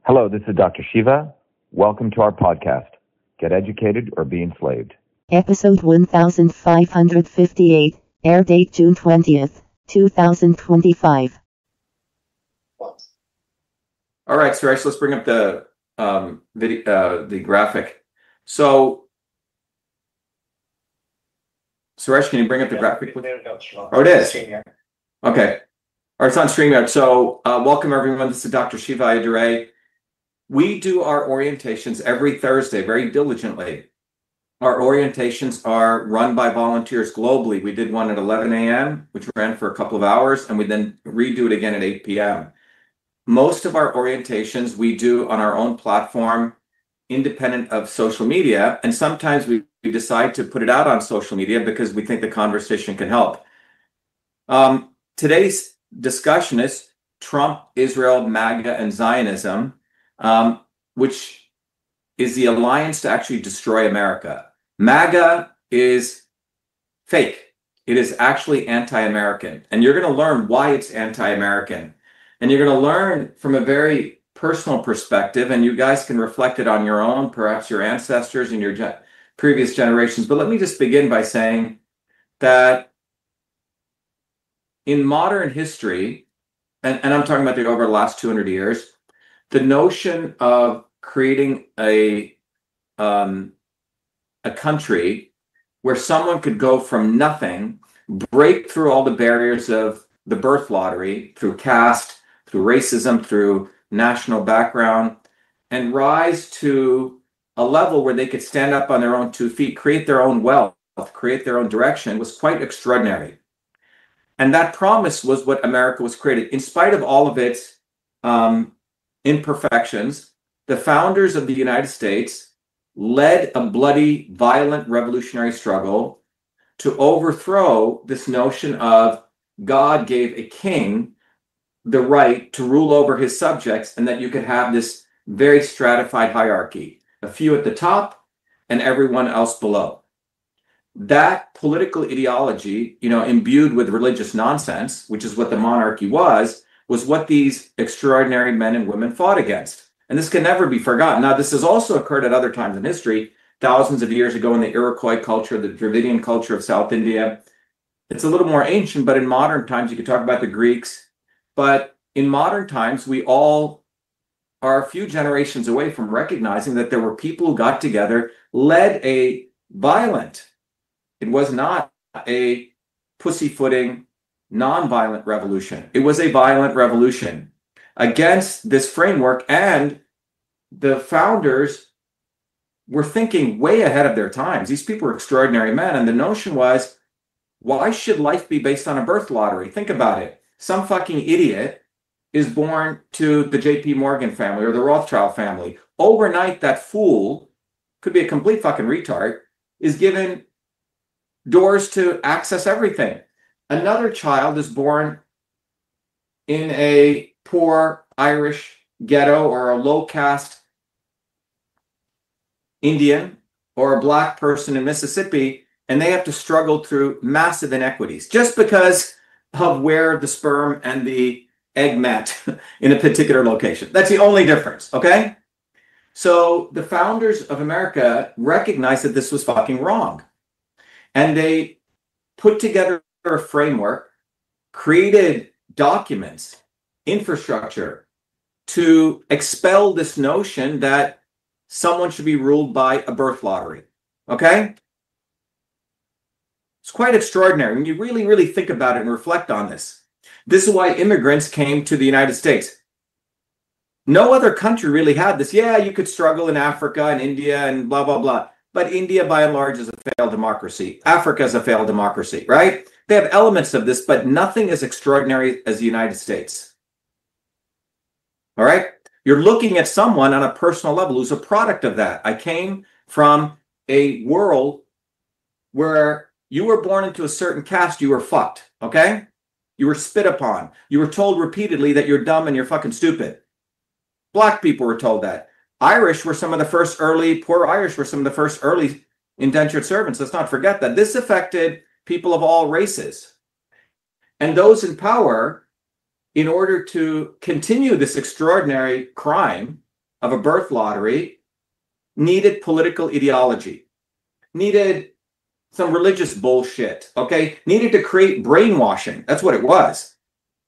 Hello, this is Dr. Shiva. Welcome to our podcast, Get Educated or Be Enslaved. Episode 1558, air date June 20th, 2025. All right, Suresh, let's bring up the video, the graphic. So, Suresh, can you bring up the graphic? Oh, it is. Okay. Or it's on StreamYard. So, welcome everyone. This is Dr. Shiva Ayyadurai. We do our orientations every Thursday very diligently. Our orientations are run by volunteers globally. We did one at 11 a.m., which ran for a couple of hours, and we then redo it again at 8 p.m. Most of our orientations we do on our own platform, independent of social media, and sometimes we decide to put it out on social media because we think the conversation can help. Today's discussion is Trump, Israel, MAGA, and Zionism, which is the alliance to actually destroy America. MAGA is fake. It is actually anti-American. And you're going to learn why it's anti-American. And you're going to learn from a very personal perspective, and you guys can reflect it on your own, perhaps your ancestors and your previous generations. But let me just begin by saying that in modern history, and I'm talking about over the last 200 years, the notion of creating a country where someone could go from nothing, break through all the barriers of the birth lottery, through caste, through racism, through national background, and rise to a level where they could stand up on their own 2 feet, create their own wealth, create their own direction, was quite extraordinary. And that promise was what America was created. In spite of all of its imperfections, the founders of the United States led a bloody, violent revolutionary struggle to overthrow this notion of God gave a king the right to rule over his subjects, and that you could have this very stratified hierarchy, a few at the top and everyone else below. That political ideology, imbued with religious nonsense, which is what the monarchy was what these extraordinary men and women fought against. And this can never be forgotten. Now, this has also occurred at other times in history, thousands of years ago in the Iroquois culture, the Dravidian culture of South India. It's a little more ancient, but in modern times, you could talk about the Greeks. But in modern times, we all are a few generations away from recognizing that there were people who got together, led a violent, it was not a pussyfooting, non-violent revolution. It was a violent revolution against this framework, and the founders were thinking way ahead of their times. These people were extraordinary men, and the notion was, why should life be based on a birth lottery? Think about it. Some fucking idiot is born to the JP Morgan family or the Rothschild family. Overnight, that fool, could be a complete fucking retard, is given doors to access everything. Another child is born in a poor Irish ghetto or a low caste Indian or a black person in Mississippi, and they have to struggle through massive inequities just because of where the sperm and the egg met in a particular location. That's the only difference, okay? So the founders of America recognized that this was fucking wrong. And they put together a framework, created documents, infrastructure to expel this notion that someone should be ruled by a birth lottery. Okay? It's quite extraordinary when you really, really think about it and reflect on this. This is why immigrants came to the United States. No other country really had this. Yeah, you could struggle in Africa and India and blah, blah, blah. But India, by and large, is a failed democracy. Africa is a failed democracy, right? They have elements of this, but nothing as extraordinary as the United States. All right? You're looking at someone on a personal level who's a product of that. I came from a world where you were born into a certain caste, you were fucked, okay? You were spit upon. You were told repeatedly that you're dumb and you're fucking stupid. Black people were told that. Irish were some of the first early, poor Irish were some of the first early indentured servants. Let's not forget that. This affected people of all races. And those in power, in order to continue this extraordinary crime, of a birth lottery needed political ideology, needed some religious bullshit, okay? Needed to create brainwashing. That's what it was.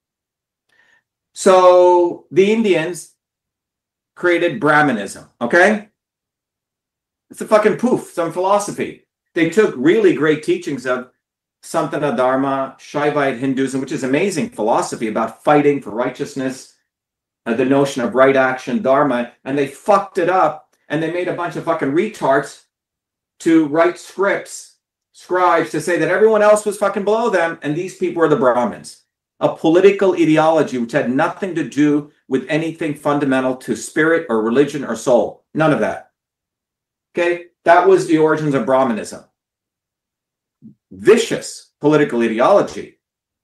So the Indians created Brahmanism, okay? It's a fucking poof, some philosophy. They took really great teachings of Sanatana Dharma, Shaivite Hinduism, which is amazing philosophy about fighting for righteousness, the notion of right action, Dharma, and they fucked it up, and they made a bunch of fucking retards to write scribes to say that everyone else was fucking below them, and these people were the Brahmins. A political ideology which had nothing to do with anything fundamental to spirit or religion or soul. None of that. Okay? That was the origins of Brahmanism. Vicious political ideology.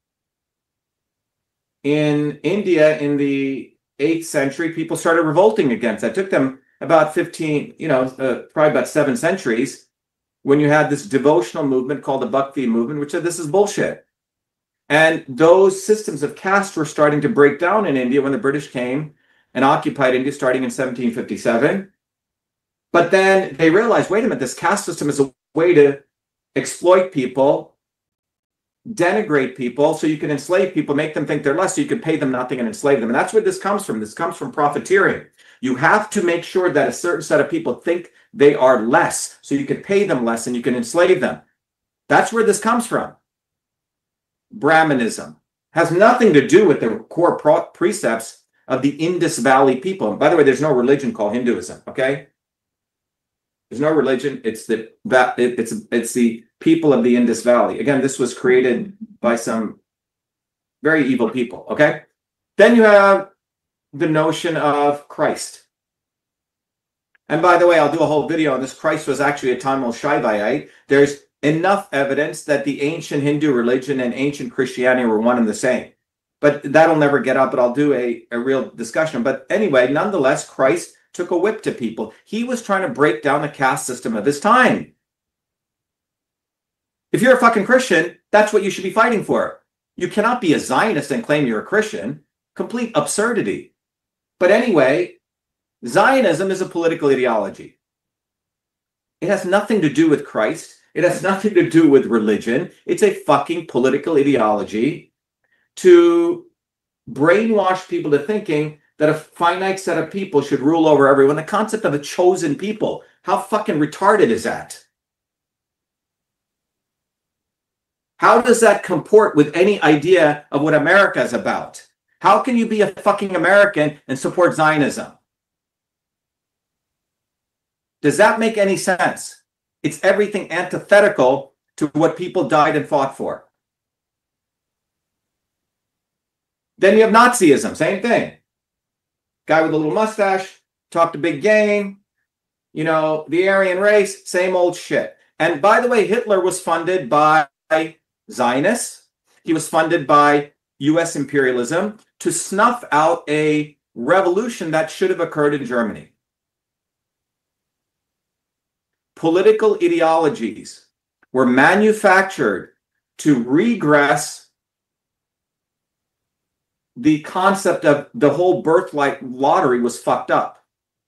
In India, in the 8th century, people started revolting against that. It took them about 15, probably about 7 centuries when you had this devotional movement called the Bhakti movement, which said this is bullshit. And those systems of caste were starting to break down in India when the British came and occupied India starting in 1757. But then they realized, wait a minute, this caste system is a way to exploit people, denigrate people, so you can enslave people, make them think they're less, so you can pay them nothing and enslave them. And that's where this comes from. This comes from profiteering. You have to make sure that a certain set of people think they are less, so you can pay them less and you can enslave them. That's where this comes from. Brahmanism has nothing to do with the core precepts of the Indus Valley people. And by the way, there's no religion called Hinduism, okay? There's no religion. It's the people of the Indus Valley. Again, this was created by some very evil people, okay? Then you have the notion of Christ. And by the way, I'll do a whole video on this. Christ was actually a Tamil Shaivite. There's enough evidence that the ancient Hindu religion and ancient Christianity were one and the same. But that'll never get up, but I'll do a real discussion. But anyway, nonetheless, Christ took a whip to people. He was trying to break down the caste system of his time. If you're a fucking Christian, that's what you should be fighting for. You cannot be a Zionist and claim you're a Christian. Complete absurdity. But anyway, Zionism is a political ideology. It has nothing to do with Christ. It has nothing to do with religion. It's a fucking political ideology to brainwash people to thinking that a finite set of people should rule over everyone. The concept of a chosen people. How fucking retarded is that? How does that comport with any idea of what America is about? How can you be a fucking American and support Zionism? Does that make any sense? It's everything antithetical to what people died and fought for. Then you have Nazism, same thing. Guy with a little mustache, talked a big game, the Aryan race, same old shit. And by the way, Hitler was funded by Zionists. He was funded by US imperialism to snuff out a revolution that should have occurred in Germany. Political ideologies were manufactured to regress the concept of the whole birthright lottery was fucked up.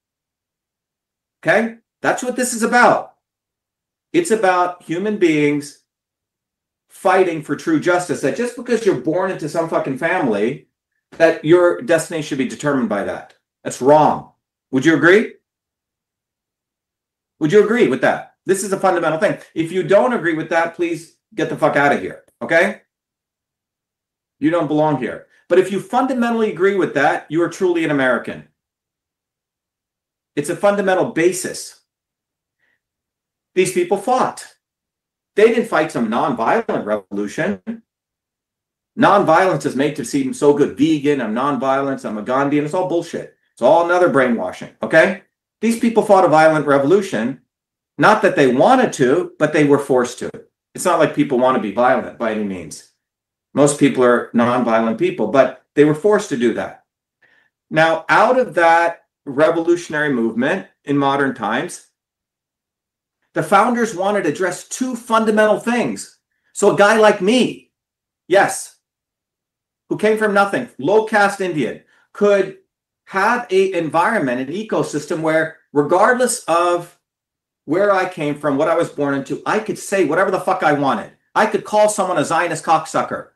Okay? That's what this is about. It's about human beings fighting for true justice. That just because you're born into some fucking family, that your destiny should be determined by that. That's wrong. Would you agree? Would you agree with that? This is a fundamental thing. If you don't agree with that, please get the fuck out of here. Okay? You don't belong here. But if you fundamentally agree with that, you are truly an American. It's a fundamental basis. These people fought. They didn't fight some nonviolent revolution. Nonviolence is made to seem so good. Vegan, I'm nonviolence, I'm a Gandhian. It's all bullshit. It's all another brainwashing. Okay? These people fought a violent revolution. Not that they wanted to, but they were forced to. It's not like people want to be violent by any means. Most people are nonviolent people, but they were forced to do that. Now, out of that revolutionary movement in modern times, the founders wanted to address two fundamental things. So a guy like me, yes, who came from nothing, low caste Indian, could have a environment, an ecosystem where regardless of where I came from, what I was born into, I could say whatever the fuck I wanted. I could call someone a Zionist cocksucker.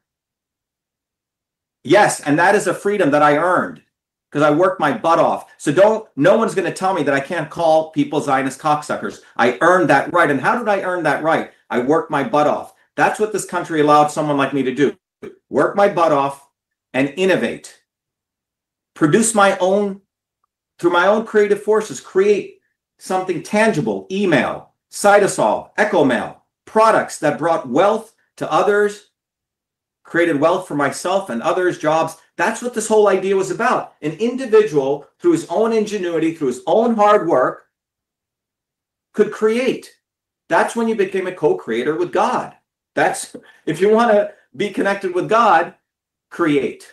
Yes, and that is a freedom that I earned because I worked my butt off. So no one's going to tell me that I can't call people Zionist cocksuckers. I earned that right. And how did I earn that right? I worked my butt off. That's what this country allowed someone like me to do. Work my butt off and innovate. Produce my own, through my own creative forces, create something tangible, email, Cytosol, EchoMail, products that brought wealth to others, created wealth for myself and others, jobs. That's what this whole idea was about. An individual, through his own ingenuity, through his own hard work, could create. That's when you became a co-creator with God. That's, if you want to be connected with God, create.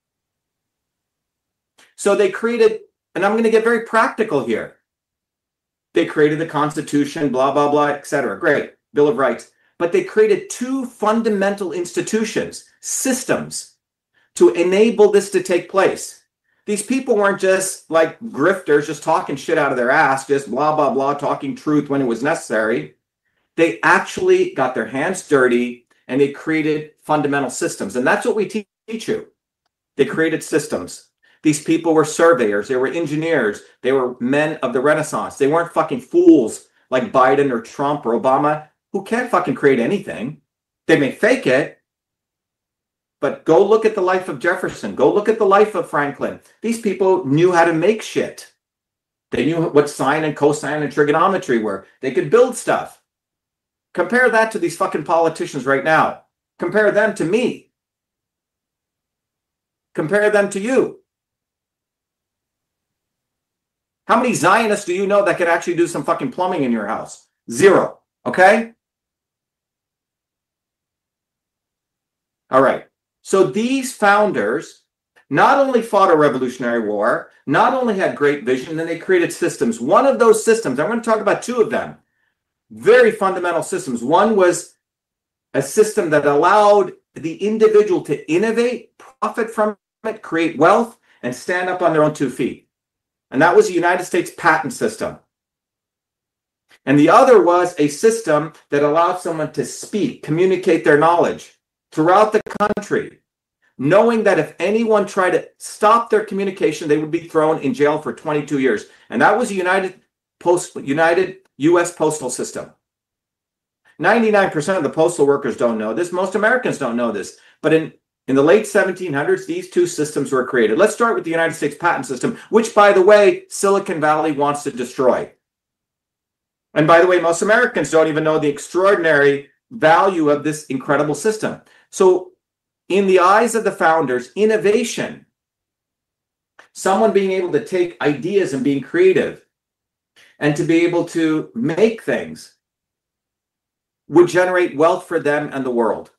So they created, and I'm going to get very practical here. They created the Constitution, blah, blah, blah, etc. Great. Bill of Rights. But they created two fundamental institutions, systems, to enable this to take place. These people weren't just like grifters, just talking shit out of their ass, just blah, blah, blah, talking truth when it was necessary. They actually got their hands dirty and they created fundamental systems. And that's what we teach you. They created systems. These people were surveyors, they were engineers, they were men of the Renaissance. They weren't fucking fools like Biden or Trump or Obama, who can't fucking create anything. They may fake it, but go look at the life of Jefferson. Go look at the life of Franklin. These people knew how to make shit. They knew what sine and cosine and trigonometry were. They could build stuff. Compare that to these fucking politicians right now. Compare them to me. Compare them to you. How many Zionists do you know that could actually do some fucking plumbing in your house? Zero. Okay? All right. So these founders not only fought a revolutionary war, not only had great vision, then they created systems. One of those systems, I'm going to talk about two of them, very fundamental systems. One was a system that allowed the individual to innovate, profit from it, create wealth, and stand up on their own 2 feet. And that was the United States patent system. And the other was a system that allowed someone to speak, communicate their knowledge throughout the country, knowing that if anyone tried to stop their communication, they would be thrown in jail for 22 years. And that was the United U.S. postal system. 99% of the postal workers don't know this. Most Americans don't know this. But in the late 1700s, these two systems were created. Let's start with the United States patent system, which, by the way, Silicon Valley wants to destroy. And by the way, most Americans don't even know the extraordinary value of this incredible system. So in the eyes of the founders, innovation, someone being able to take ideas and being creative and to be able to make things, would generate wealth for them and the world.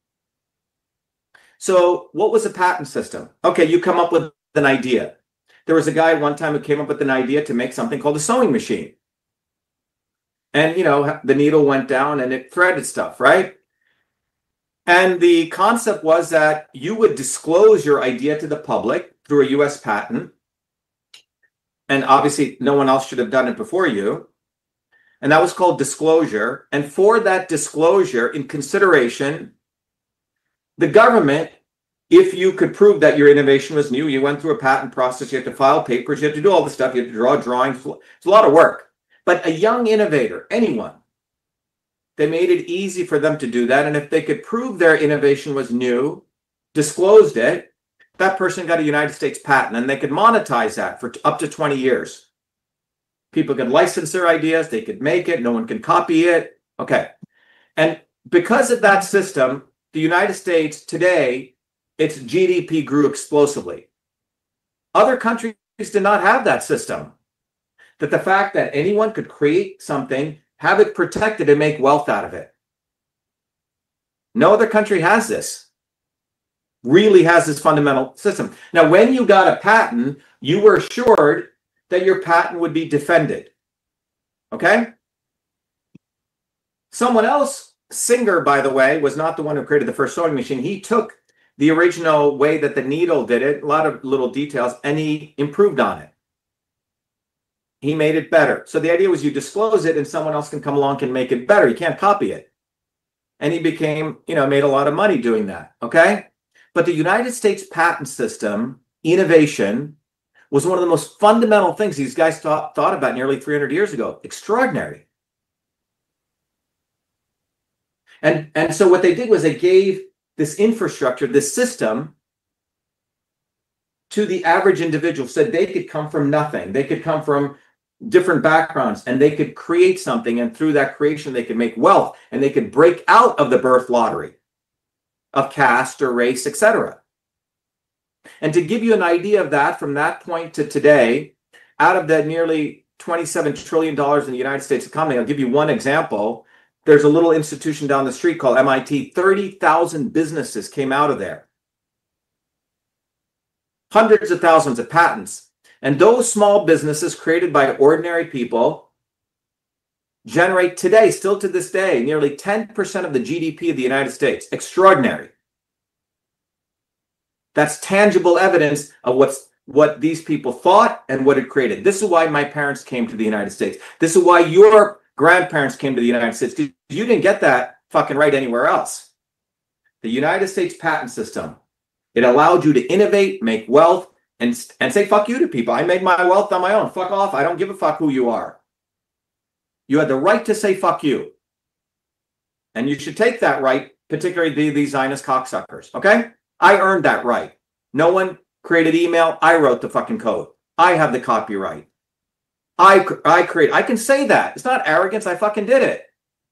So what was a patent system? Okay, you come up with an idea. There was a guy one time who came up with an idea to make something called a sewing machine. And, you know, the needle went down and it threaded stuff, right? And the concept was that you would disclose your idea to the public through a US patent. And obviously, no one else should have done it before you. And that was called disclosure. And for that disclosure, in consideration, the government, if you could prove that your innovation was new, you went through a patent process, you had to file papers, you had to do all this stuff, you had to draw drawings. It's a lot of work. But a young innovator, anyone, they made it easy for them to do that. And if they could prove their innovation was new, disclosed it, that person got a United States patent and they could monetize that for up to 20 years. People could license their ideas, they could make it, no one can copy it. Okay. And because of that system, the United States today, its GDP grew explosively. Other countries did not have that system. That the fact that anyone could create something, have it protected, and make wealth out of it. No other country has this. Really has this fundamental system. Now, when you got a patent, you were assured that your patent would be defended. Okay? Someone else, Singer, by the way, was not the one who created the first sewing machine. He took the original way that the needle did it, a lot of little details, and he improved on it. He made it better. So the idea was you disclose it and someone else can come along and make it better. You can't copy it. And he became, made a lot of money doing that. Okay. But the United States patent system, innovation, was one of the most fundamental things these guys thought about nearly 300 years ago. Extraordinary. And so what they did was they gave this infrastructure, this system, to the average individual, said they could come from nothing. They could come from different backgrounds and they could create something. And through that creation, they could make wealth and they could break out of the birth lottery of caste or race, etc. And to give you an idea of that, from that point to today, out of that nearly $27 trillion in the United States economy, I'll give you one example. There's a little institution down the street called MIT. 30,000 businesses came out of there. Hundreds of thousands of patents. And those small businesses created by ordinary people generate today, still to this day, nearly 10% of the GDP of the United States. Extraordinary. That's tangible evidence of what these people thought and what it created. This is why my parents came to the United States. This is why your grandparents came to the United States. You didn't get that fucking right anywhere else. The United States patent system, it allowed you to innovate, make wealth, and say fuck you to people. I made my wealth on my own. Fuck off. I don't give a fuck who you are. You had the right to say fuck you. And you should take that right, particularly these Zionist cocksuckers. Okay? I earned that right. No one created email. I wrote the fucking code. I have the copyright. I can say that. It's not arrogance. I fucking did it.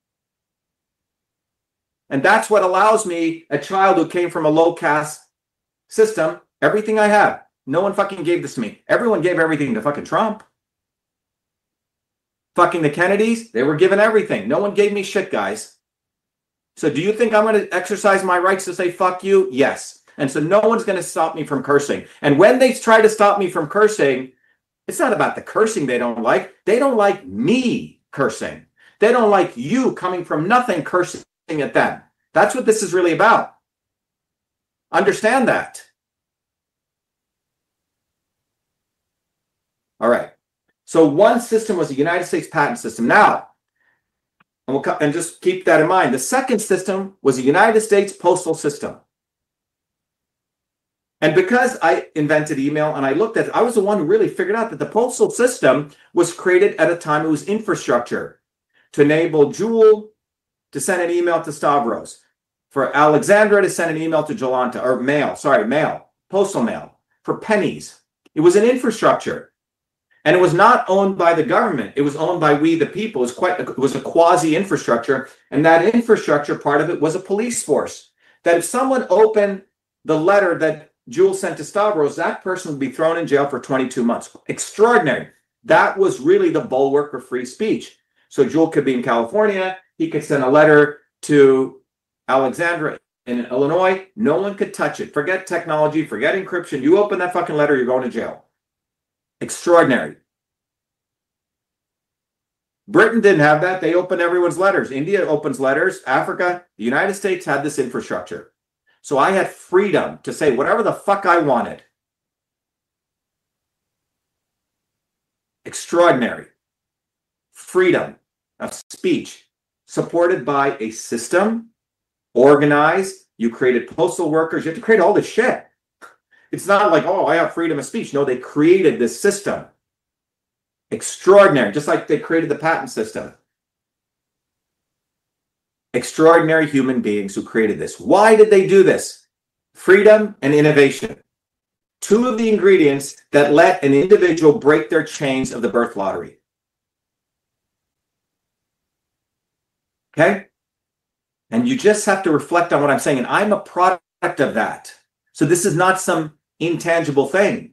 And that's what allows me, a child who came from a low caste system, everything I have. No one fucking gave this to me. Everyone gave everything to fucking Trump. Fucking the Kennedys, they were given everything. No one gave me shit, guys. So do you think I'm going to exercise my rights to say fuck you? Yes. And so no one's going to stop me from cursing. And when they try to stop me from cursing, it's not about the cursing they don't like. They don't like me cursing. They don't like you coming from nothing cursing at them. That's what this is really about. Understand that. All right. So one system was the United States patent system. Now, and just keep that in mind, the second system was the United States postal system. And because I invented email and I looked at it, I was the one who really figured out that the postal system was created at a time it was infrastructure to enable Jewel to send an email to Stavros, for Alexandra to send an email to Jolanta, or mail, postal mail, for pennies. It was an infrastructure. And it was not owned by the government. It was owned by we the people. It was a quasi-infrastructure. And that infrastructure, part of it was a police force. That if someone opened the letter that Jewel sent to Stavros, that person would be thrown in jail for 22 months. Extraordinary. That was really the bulwark of free speech. So Jewel could be in California. He could send a letter to Alexandra in Illinois. No one could touch it. Forget technology. Forget encryption. You open that fucking letter, you're going to jail. Extraordinary. Britain didn't have that. They open everyone's letters. India opens letters. Africa, the United States had this infrastructure. So I had freedom to say whatever the fuck I wanted. Extraordinary. Freedom of speech, supported by a system, organized. You created postal workers. You have to create all this shit. It's not like, oh, I have freedom of speech. No, they created this system. Extraordinary, just like they created the patent system. Extraordinary human beings who created this. Why did they do this? Freedom and innovation. Two of the ingredients that let an individual break their chains of the birth lottery. Okay? And you just have to reflect on what I'm saying. And I'm a product of that. So this is not some intangible thing.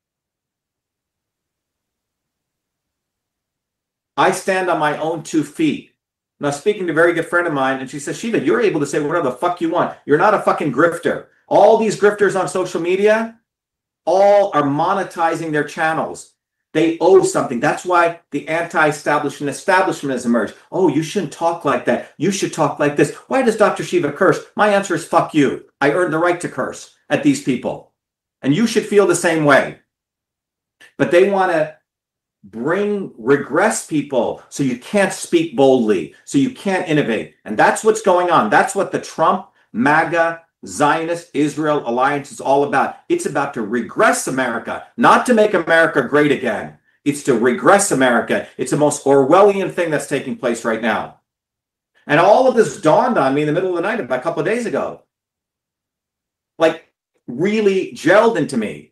I stand on my own 2 feet. Now, speaking to a very good friend of mine, and she says, Shiva, you're able to say whatever the fuck you want. You're not a fucking grifter. All these grifters on social media, all are monetizing their channels. They owe something. That's why the anti-establishment has emerged. Oh, you shouldn't talk like that. You should talk like this. Why does Dr. Shiva curse? My answer is fuck you. I earned the right to curse. at these people. And you should feel the same way. But they want to regress people so you can't speak boldly, so you can't innovate. And that's what's going on. That's what the Trump, MAGA, Zionist, Israel alliance is all about. It's about to regress America, not to make America great again. It's to regress America. It's the most Orwellian thing that's taking place right now. And all of this dawned on me in the middle of the night about a couple of days ago. Like, really gelled into me.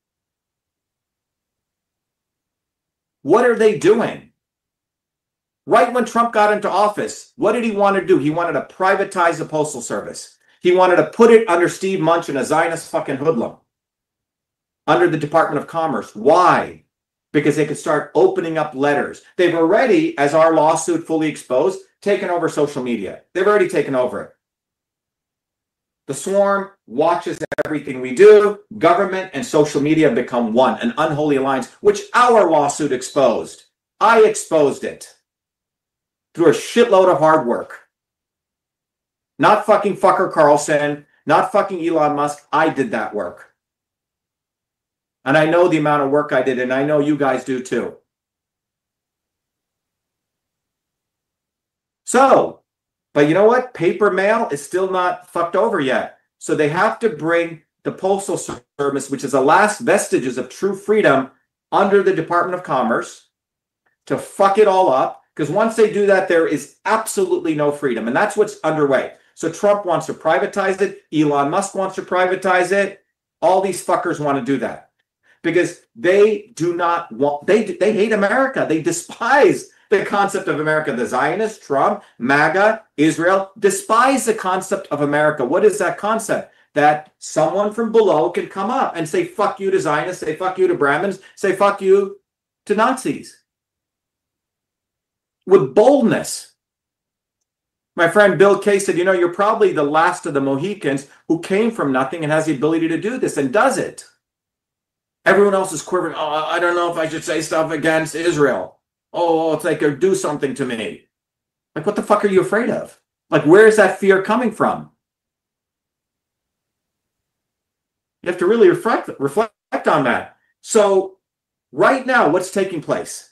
What are they doing? Right when Trump got into office, what did he want to do? He wanted to privatize the Postal Service. He wanted to put it under Steve Mnuchin, a Zionist fucking hoodlum, under the Department of Commerce. Why? Because they could start opening up letters. They've already, as our lawsuit fully exposed, taken over social media. They've already taken over it. The swarm watches everything we do. Government and social media have become one, an unholy alliance, which our lawsuit exposed. I exposed it through a shitload of hard work. Not fucking fucker Carlson, not fucking Elon Musk. I did that work. And I know the amount of work I did, and I know you guys do too. So, but you know what? Paper mail is still not fucked over yet. So they have to bring the Postal Service, which is the last vestiges of true freedom, under the Department of Commerce to fuck it all up. Because once they do that, there is absolutely no freedom. And that's what's underway. So Trump wants to privatize it. Elon Musk wants to privatize it. All these fuckers want to do that. Because they do not want, they hate America. They despise the concept of America. The Zionists, Trump, MAGA, Israel, despise the concept of America. What is that concept? That someone from below can come up and say, fuck you to Zionists, say fuck you to Brahmins, say fuck you to Nazis. With boldness. My friend Bill Kay said, you know, you're probably the last of the Mohicans who came from nothing and has the ability to do this and does it. Everyone else is quivering. Oh, I don't know if I should say stuff against Israel. Oh, it's like they'll do something to me. Like, what the fuck are you afraid of? Like, where is that fear coming from? You have to really reflect on that. So right now, what's taking place?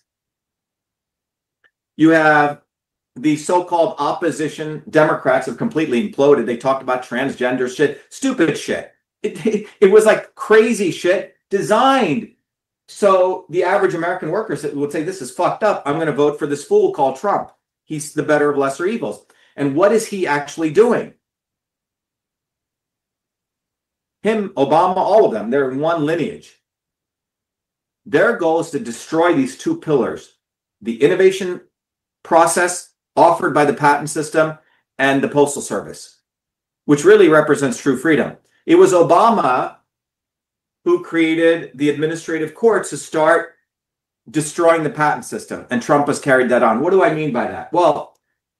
You have the so-called opposition Democrats have completely imploded. They talked about transgender shit, stupid shit. It was like crazy shit designed so the average American worker would say, this is fucked up. I'm going to vote for this fool called Trump. He's the better of lesser evils. And what is he actually doing? Him, Obama, all of them, they're in one lineage. Their goal is to destroy these two pillars, the innovation process offered by the patent system and the Postal Service, which really represents true freedom. It was Obama who created the administrative courts to start destroying the patent system, and Trump has carried that on. What do I mean by that? Well,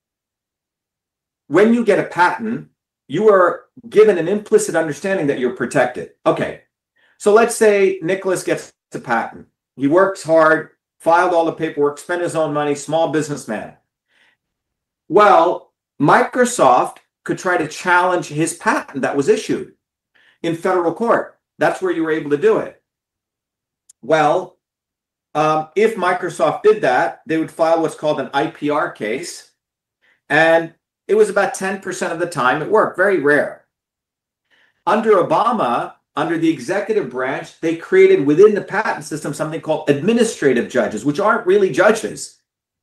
when you get a patent, you are given an implicit understanding that you're protected. Okay, so let's say Nicholas gets a patent. He works hard, filed all the paperwork, spent his own money, small businessman. Well, Microsoft could try to challenge his patent that was issued in federal court. That's where you were able to do it. Well, if Microsoft did that, they would file what's called an IPR case. And it was about 10% of the time it worked, very rare. Under Obama, under the executive branch, they created within the patent system something called administrative judges, which aren't really judges,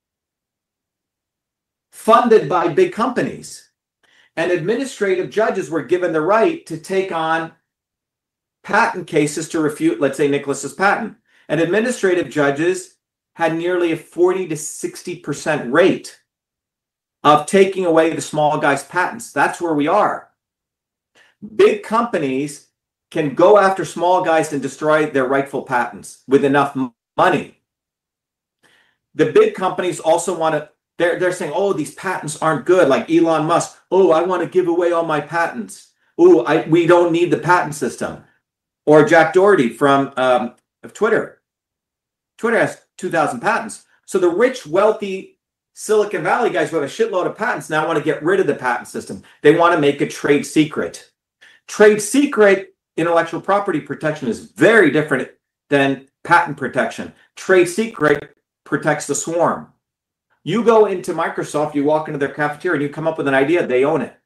funded by big companies. And administrative judges were given the right to take on patent cases to refute, let's say, Nicholas's patent. And administrative judges had nearly a 40 to 60% rate of taking away the small guy's patents. That's where we are. Big companies can go after small guys and destroy their rightful patents with enough money. The big companies also want to, they're saying, oh, these patents aren't good, like Elon Musk. Oh, I want to give away all my patents. Oh, we don't need the patent system. Or Jack Doherty from of Twitter. Twitter has 2,000 patents. So the rich, wealthy Silicon Valley guys who have a shitload of patents now want to get rid of the patent system. They want to make a trade secret. Trade secret intellectual property protection is very different than patent protection. Trade secret protects the swarm. You go into Microsoft, you walk into their cafeteria, and you come up with an idea, they own it.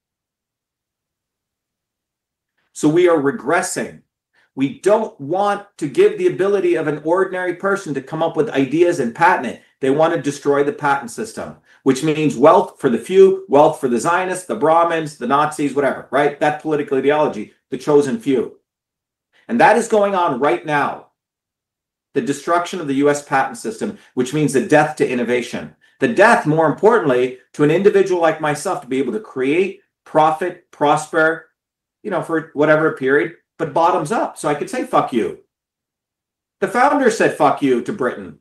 So we are regressing. We don't want to give the ability of an ordinary person to come up with ideas and patent it. They want to destroy the patent system, which means wealth for the few, wealth for the Zionists, the Brahmins, the Nazis, whatever, right? That political ideology, the chosen few. And that is going on right now. The destruction of the US patent system, which means the death to innovation. The death, more importantly, to an individual like myself to be able to create, profit, prosper, for whatever period, but bottoms up. So I could say, fuck you. The founders said, fuck you to Britain.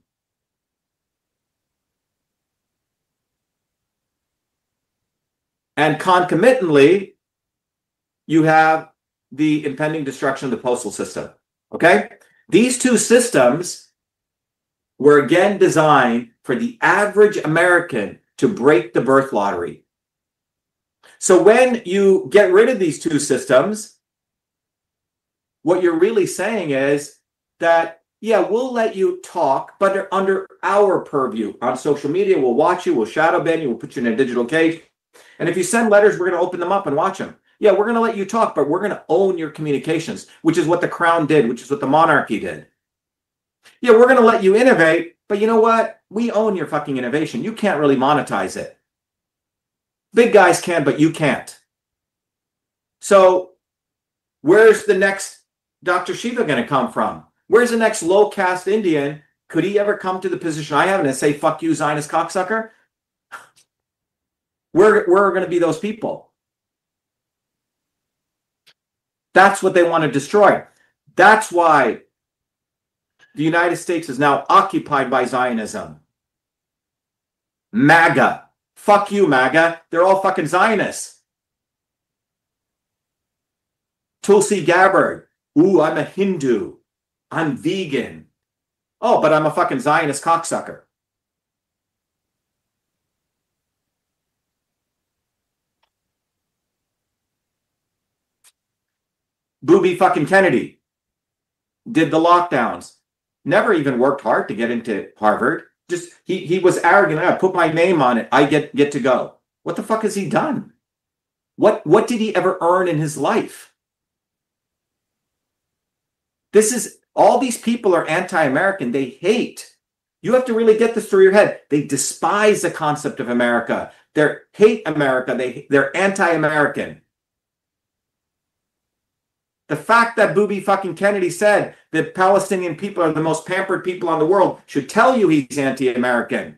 And concomitantly, you have the impending destruction of the postal system. Okay? These two systems were again designed for the average American to break the birth lottery. So when you get rid of these two systems, what you're really saying is that, yeah, we'll let you talk, but under our purview on social media. We'll watch you, we'll shadow ban you, we'll put you in a digital cage. And if you send letters, we're going to open them up and watch them. Yeah, we're going to let you talk, but we're going to own your communications, which is what the crown did, which is what the monarchy did. Yeah, we're going to let you innovate, but you know what? We own your fucking innovation. You can't really monetize it. Big guys can, but you can't. So where's the next Dr. Shiva going to come from? Where's the next low-caste Indian? Could he ever come to the position I have and say, fuck you, Zionist cocksucker? We're going to be those people. That's what they want to destroy. That's why the United States is now occupied by Zionism. MAGA. Fuck you, MAGA. They're all fucking Zionists. Tulsi Gabbard. Ooh, I'm a Hindu. I'm vegan. Oh, but I'm a fucking Zionist cocksucker. Booby fucking Kennedy did the lockdowns. Never even worked hard to get into Harvard. Just he was arrogant. I put my name on it. I get to go. What the fuck has he done? What did he ever earn in his life? This is all these people are anti-American. They hate. You have to really get this through your head. They despise the concept of America. They hate America. They're anti-American. The fact that Booby fucking Kennedy said that Palestinian people are the most pampered people on the world should tell you he's anti-American.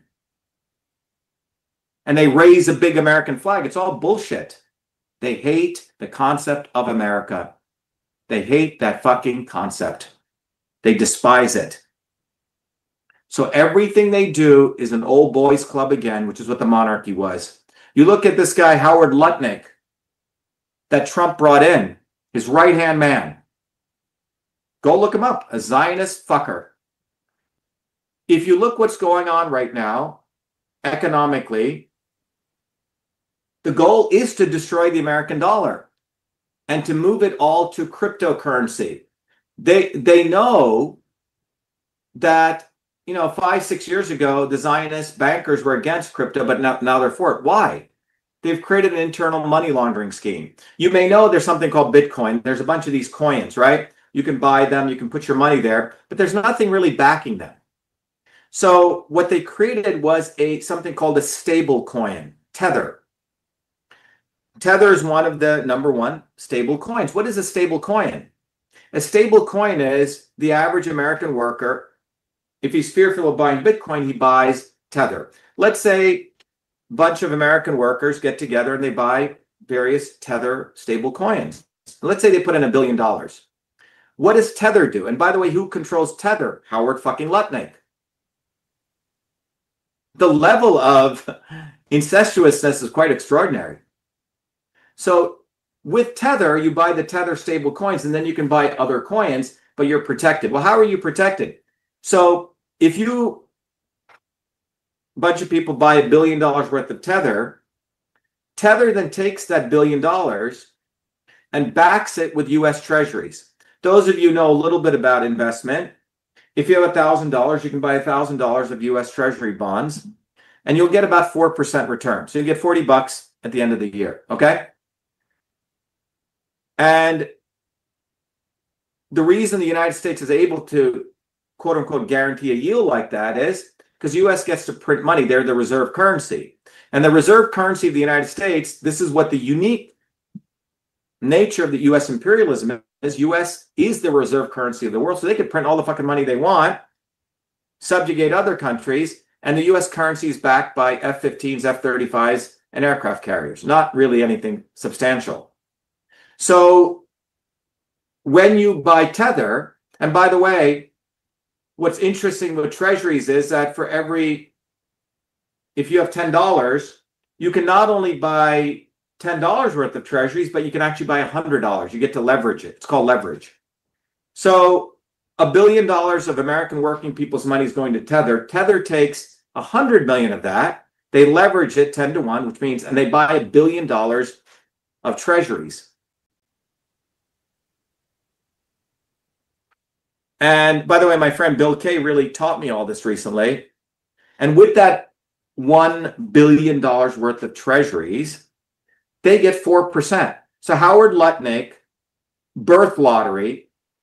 And they raise a big American flag. It's all bullshit. They hate the concept of America. They hate that fucking concept. They despise it. So everything they do is an old boys club again, which is what the monarchy was. You look at this guy, Howard Lutnick, that Trump brought in. His right-hand man. Go look him up. A Zionist fucker. If you look what's going on right now, economically, the goal is to destroy the American dollar and to move it all to cryptocurrency. They know that, 5-6 years ago, the Zionist bankers were against crypto, but now they're for it. Why? They've created an internal money laundering scheme. You may know there's something called Bitcoin. There's a bunch of these coins, right? You can buy them, you can put your money there, but there's nothing really backing them. So what they created was something called a stable coin, Tether. Tether is one of the number one stable coins. What is a stable coin? A stable coin is the average American worker. If he's fearful of buying Bitcoin, he buys Tether. Let's say bunch of American workers get together and they buy various Tether stable coins. Let's say they put in $1 billion. What does Tether do? And by the way, who controls Tether? Howard fucking Lutnick. The level of incestuousness is quite extraordinary. So with Tether, you buy the Tether stable coins and then you can buy other coins, but you're protected. Well, how are you protected? So if bunch of people buy $1 billion worth of Tether then takes that $1 billion, and backs it with US Treasuries. Those of you know a little bit about investment. If you have $1,000, you can buy $1,000 of US Treasury bonds, and you'll get about 4% return. So you get $40 at the end of the year, okay? And the reason the United States is able to, quote unquote, guarantee a yield like that is because US gets to print money. They're the reserve currency. And the reserve currency of the United States, this is what the unique nature of the US imperialism is. US is the reserve currency of the world, so they could print all the fucking money they want, subjugate other countries, and the US currency is backed by F-15s, F-35s, and aircraft carriers. Not really anything substantial. So when you buy Tether, and by the way, what's interesting with treasuries is that for every, if you have $10, you can not only buy $10 worth of treasuries, but you can actually buy $100. You get to leverage it. It's called leverage. So $1 billion of American working people's money is going to Tether. Tether takes 100 million of that. They leverage it 10 to 1, which means, and they buy $1 billion of treasuries. And by the way, my friend Bill Kay really taught me all this recently. And with that $1 billion worth of treasuries, they get 4%. So Howard Lutnick, birth lottery,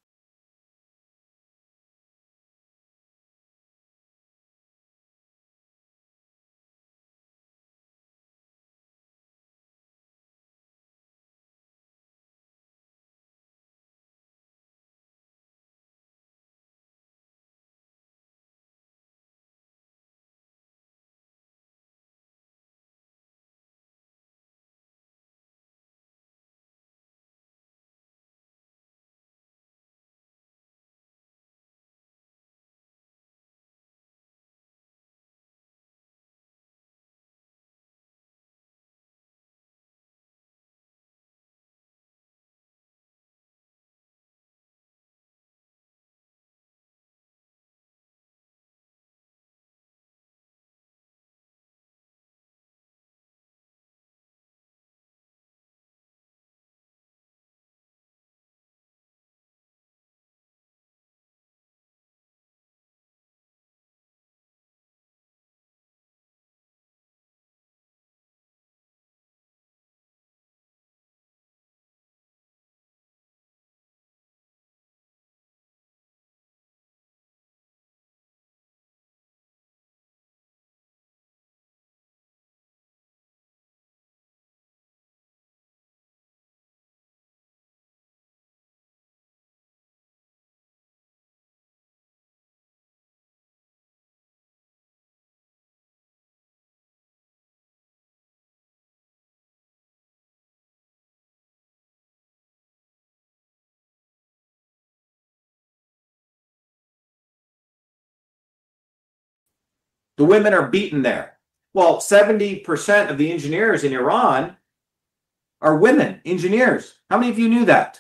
the women are beaten there. Well, 70% of the engineers in Iran are women engineers. How many of you knew that?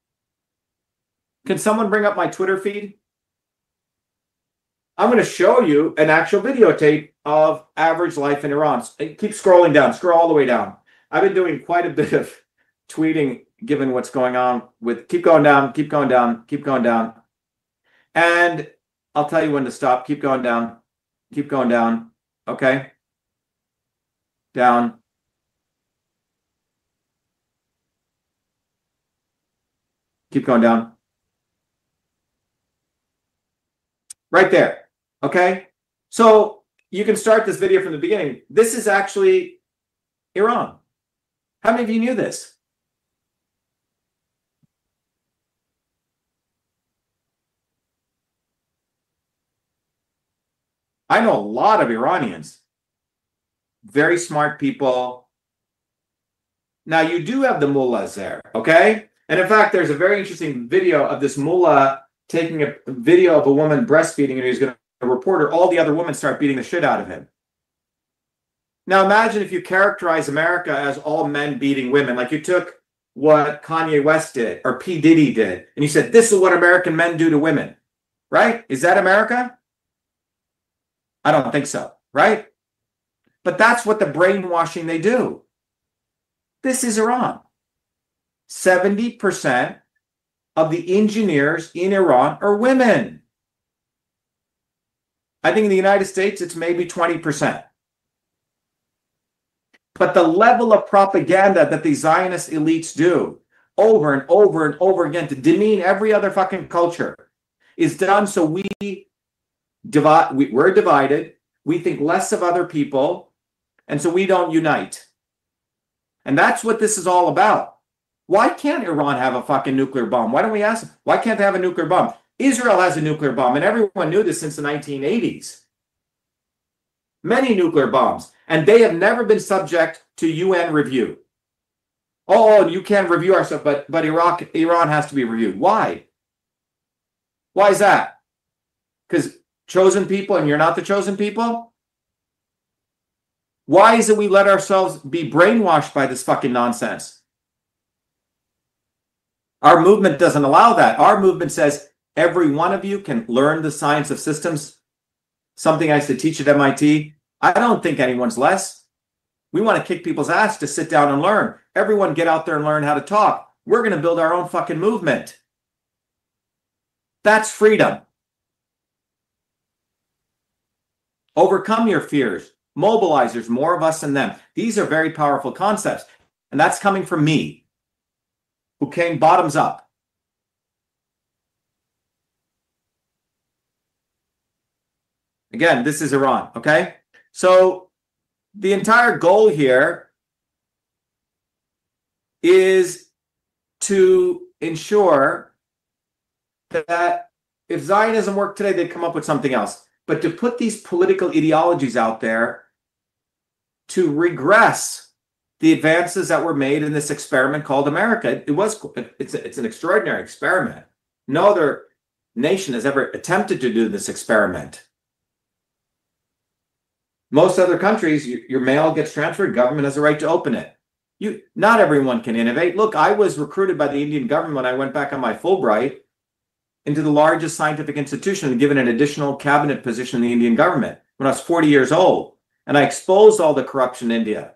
Can someone bring up my Twitter feed? I'm going to show you an actual videotape of average life in Iran. Keep scrolling down, scroll all the way down. I've been doing quite a bit of tweeting given what's going on with, keep going down, keep going down, keep going down. And I'll tell you when to stop. Keep going down, keep going down. Okay. Down. Keep going down. Right there. Okay. So you can start this video from the beginning. This is actually Iran. How many of you knew this? I know a lot of Iranians. Very smart people. Now, you do have the mullahs there, okay? And in fact, there's a very interesting video of this mullah taking a video of a woman breastfeeding, and he's going to report her. All the other women start beating the shit out of him. Now, imagine if you characterize America as all men beating women, like you took what Kanye West did or P. Diddy did, and you said, this is what American men do to women, right? Is that America? I don't think so, right? But that's what the brainwashing they do. This is Iran. 70% of the engineers in Iran are women. I think in the United States, it's maybe 20%. But the level of propaganda that the Zionist elites do over and over and over again to demean every other fucking culture is done so we're divided, we think less of other people, and so we don't unite. And that's what this is all about. Why can't Iran have a fucking nuclear bomb? Why don't we ask them? Why can't they have a nuclear bomb? Israel has a nuclear bomb, and everyone knew this since the 1980s. Many nuclear bombs, and they have never been subject to UN review. Oh, you can't review our stuff, but Iran has to be reviewed. Why? Why is that? Because chosen people and you're not the chosen people? Why is it we let ourselves be brainwashed by this fucking nonsense? Our movement doesn't allow that. Our movement says every one of you can learn the science of systems, something I used to teach at MIT. I don't think anyone's less. We want to kick people's ass to sit down and learn. Everyone get out there and learn how to talk. We're going to build our own fucking movement. That's freedom. Overcome your fears. Mobilize. There's more of us than them. These are very powerful concepts. And that's coming from me, who came bottoms up. Again, this is Iran, okay? So the entire goal here is to ensure that if Zionism worked today, they'd come up with something else. But to put these political ideologies out there to regress the advances that were made in this experiment called America. It's an extraordinary experiment. No other nation has ever attempted to do this experiment. Most other countries, your mail gets transferred, government has a right to open it. Not everyone can innovate. Look, I was recruited by the Indian government when I went back on my Fulbright into the largest scientific institution and given an additional cabinet position in the Indian government when I was 40 years old. And I exposed all the corruption in India.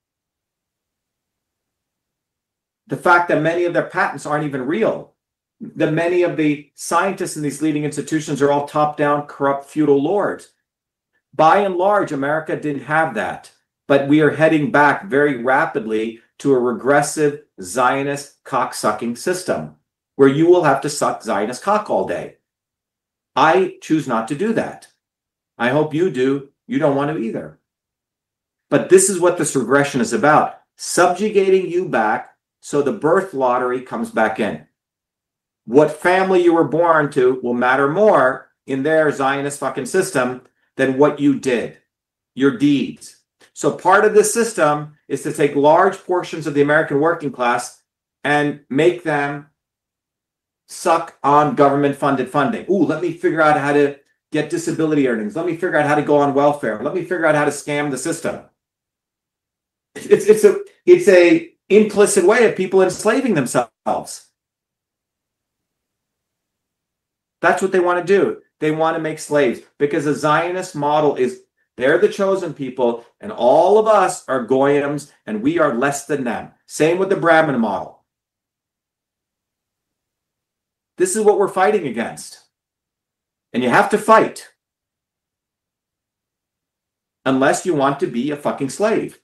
The fact that many of their patents aren't even real. That many of the scientists in these leading institutions are all top-down, corrupt feudal lords. By and large, America didn't have that. But we are heading back very rapidly to a regressive Zionist cock-sucking system where you will have to suck Zionist cock all day. I choose not to do that. I hope you do. You don't want to either. But this is what this regression is about. Subjugating you back so the birth lottery comes back in. What family you were born to will matter more in their Zionist fucking system than what you did, your deeds. So part of this system is to take large portions of the American working class and make them suck on government-funded funding. Ooh, let me figure out how to get disability earnings. Let me figure out how to go on welfare. Let me figure out how to scam the system. It's a implicit way of people enslaving themselves. That's what they want to do. They want to make slaves because the Zionist model is they're the chosen people and all of us are goyim and we are less than them. Same with the Brahmin model. This is what we're fighting against. And you have to fight. Unless you want to be a fucking slave.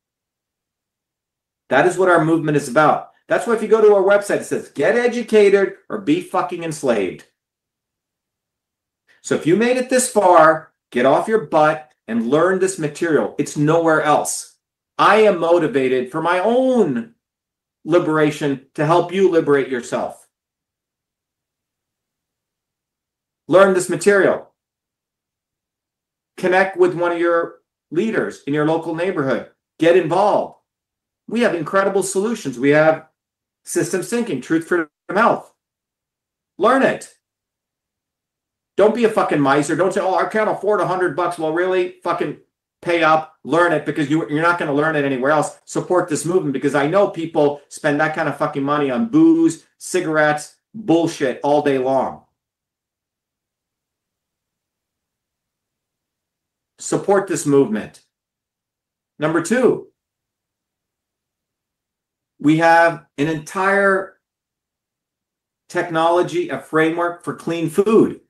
That is what our movement is about. That's why if you go to our website, it says, get educated or be fucking enslaved. So if you made it this far, get off your butt and learn this material. It's nowhere else. I am motivated for my own liberation to help you liberate yourself. Learn this material. Connect with one of your leaders in your local neighborhood. Get involved. We have incredible solutions. We have systems thinking, truth, freedom, health. Learn it. Don't be a fucking miser. Don't say, oh, I can't afford $100. Well, really, fucking pay up, learn it because you're not going to learn it anywhere else. Support this movement because I know people spend that kind of fucking money on booze, cigarettes, bullshit all day long. Support this movement. Number two, We have an entire technology, a framework for clean food.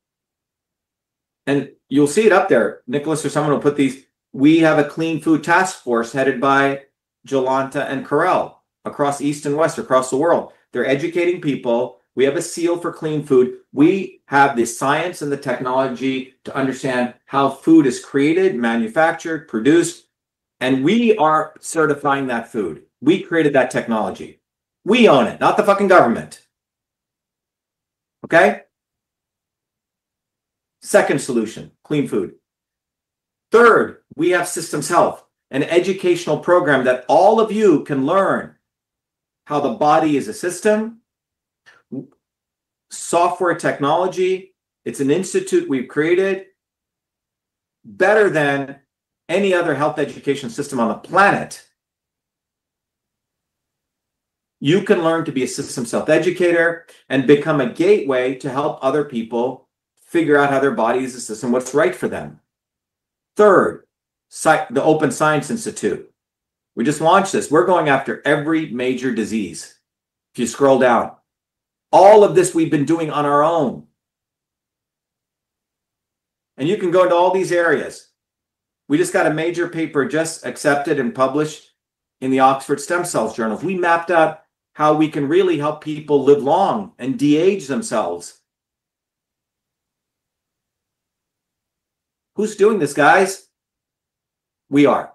And you'll see it up there. Nicholas or someone will put these. We have a clean food task force headed by Jolanta and Carell across East and West, across the world. They're educating people. We have a seal for clean food. We have the science and the technology to understand how food is created, manufactured, produced, and we are certifying that food. We created that technology. We own it, not the fucking government. Okay? Second solution, clean food. Third, we have Systems Health, an educational program that all of you can learn how the body is a system, software technology. It's an institute we've created better than any other health education system on the planet. You can learn to be a systems health educator and become a gateway to help other people figure out how their body is a system, what's right for them. Third, the Open Science Institute. We just launched this. We're going after every major disease. If you scroll down, all of this we've been doing on our own. And you can go into all these areas. We just got a major paper just accepted and published in the Oxford Stem Cells Journals. We mapped out how we can really help people live long and de-age themselves. Who's doing this, guys? We are.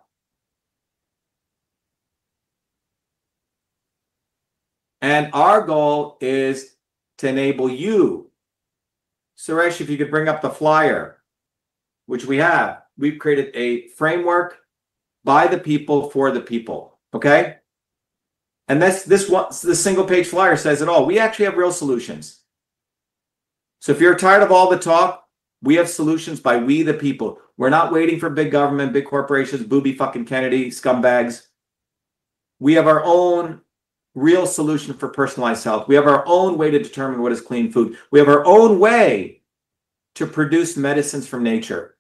And our goal is to enable you. Suresh, if you could bring up the flyer, which we have. We've created a framework by the people for the people. Okay? And this single page flyer says it all. We actually have real solutions. So if you're tired of all the talk, we have solutions by we the people. We're not waiting for big government, big corporations, booby fucking Kennedy, scumbags. We have our own real solution for personalized health. We have our own way to determine what is clean food. We have our own way to produce medicines from nature.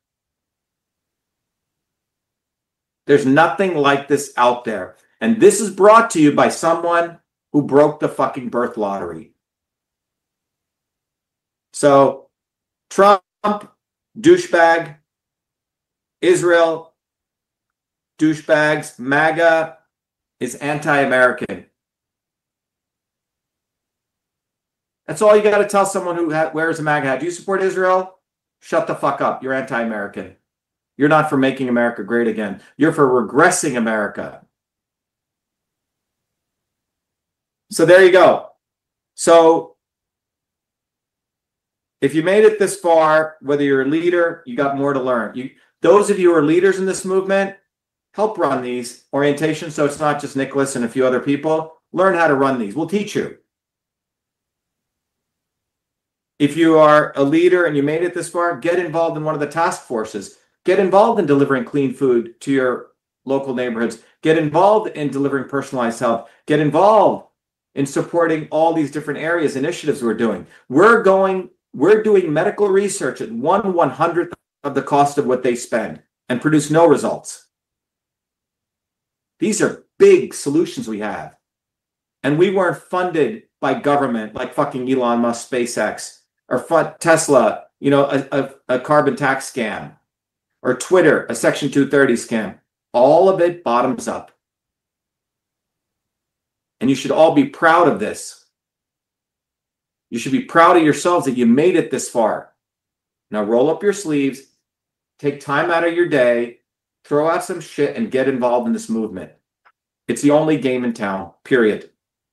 There's nothing like this out there. And this is brought to you by someone who broke the fucking birth lottery. So, Trump, douchebag. Israel, douchebags. MAGA is anti-American. That's all you got to tell someone who wears a MAGA hat. Do you support Israel? Shut the fuck up. You're anti-American. You're not for making America great again. You're for regressing America. So there you go. So if you made it this far, whether you're a leader, you got more to learn. Those of you who are leaders in this movement, help run these orientations so it's not just Nicholas and a few other people. Learn how to run these. We'll teach you. If you are a leader and you made it this far, get involved in one of the task forces. Get involved in delivering clean food to your local neighborhoods. Get involved in delivering personalized health. Get involved in supporting all these different areas, initiatives we're doing. We're doing medical research at 1/100th of the cost of what they spend and produce no results. These are big solutions we have. And we weren't funded by government like fucking Elon Musk, SpaceX, or Tesla, a carbon tax scam, or Twitter, a Section 230 scam. All of it bottoms up. And you should all be proud of this. You should be proud of yourselves that you made it this far. Now roll up your sleeves, take time out of your day, throw out some shit, and get involved in this movement. It's the only game in town, period.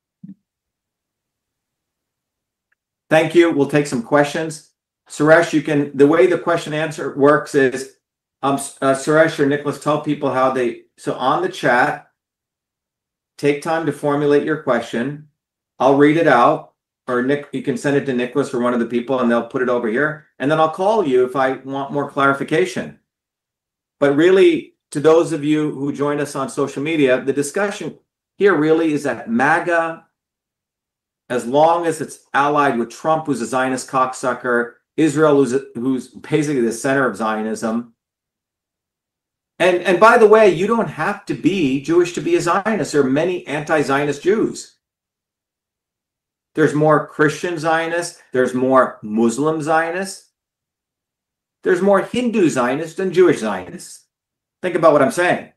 Thank you. We'll take some questions. Suresh, the way the question answer works is, Suresh or Nicholas, tell people how so on the chat, take time to formulate your question. I'll read it out, or Nick, you can send it to Nicholas or one of the people and they'll put it over here. And then I'll call you if I want more clarification. But really, to those of you who joined us on social media, the discussion here really is that MAGA, as long as it's allied with Trump, who's a Zionist cocksucker, Israel, who's basically the center of Zionism, And by the way, you don't have to be Jewish to be a Zionist. There are many anti-Zionist Jews. There's more Christian Zionists. There's more Muslim Zionists. There's more Hindu Zionists than Jewish Zionists. Think about what I'm saying.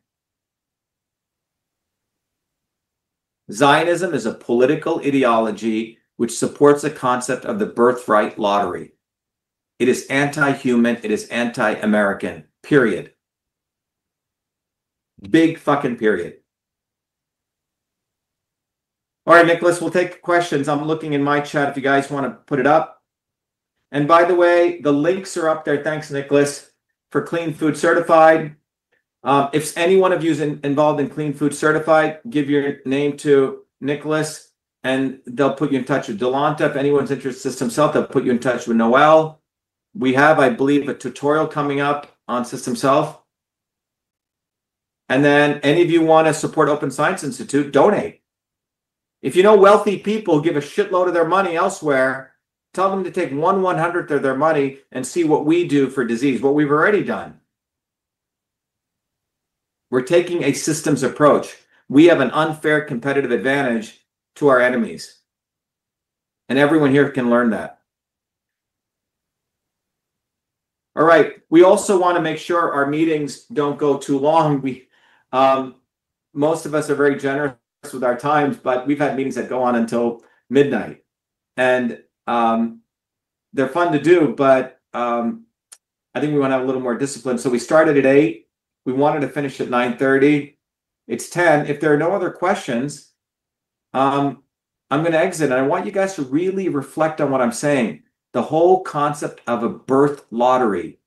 Zionism is a political ideology which supports the concept of the birthright lottery. It is anti-human. It is anti-American. Period. Big fucking period. All right, Nicholas, we'll take questions. I'm looking in my chat if you guys want to put it up. And by the way, the links are up there. Thanks, Nicholas, for Clean Food Certified. If any one of you is involved in Clean Food Certified, give your name to Nicholas, and they'll put you in touch with Delonta. If anyone's interested in System Self, they'll put you in touch with Noel. We have, I believe, a tutorial coming up on System Self. And then any of you want to support Open Science Institute, donate. If you know wealthy people give a shitload of their money elsewhere, tell them to take 1/100th of their money and see what we do for disease, what we've already done. We're taking a systems approach. We have an unfair competitive advantage to our enemies. And everyone here can learn that. All right. We also want to make sure our meetings don't go too long. Most of us are very generous with our times, but we've had meetings that go on until midnight. And they're fun to do, but I think we want to have a little more discipline. So we started at 8. We wanted to finish at 9:30. It's 10. If there are no other questions, I'm going to exit. And I want you guys to really reflect on what I'm saying. The whole concept of a birth lottery.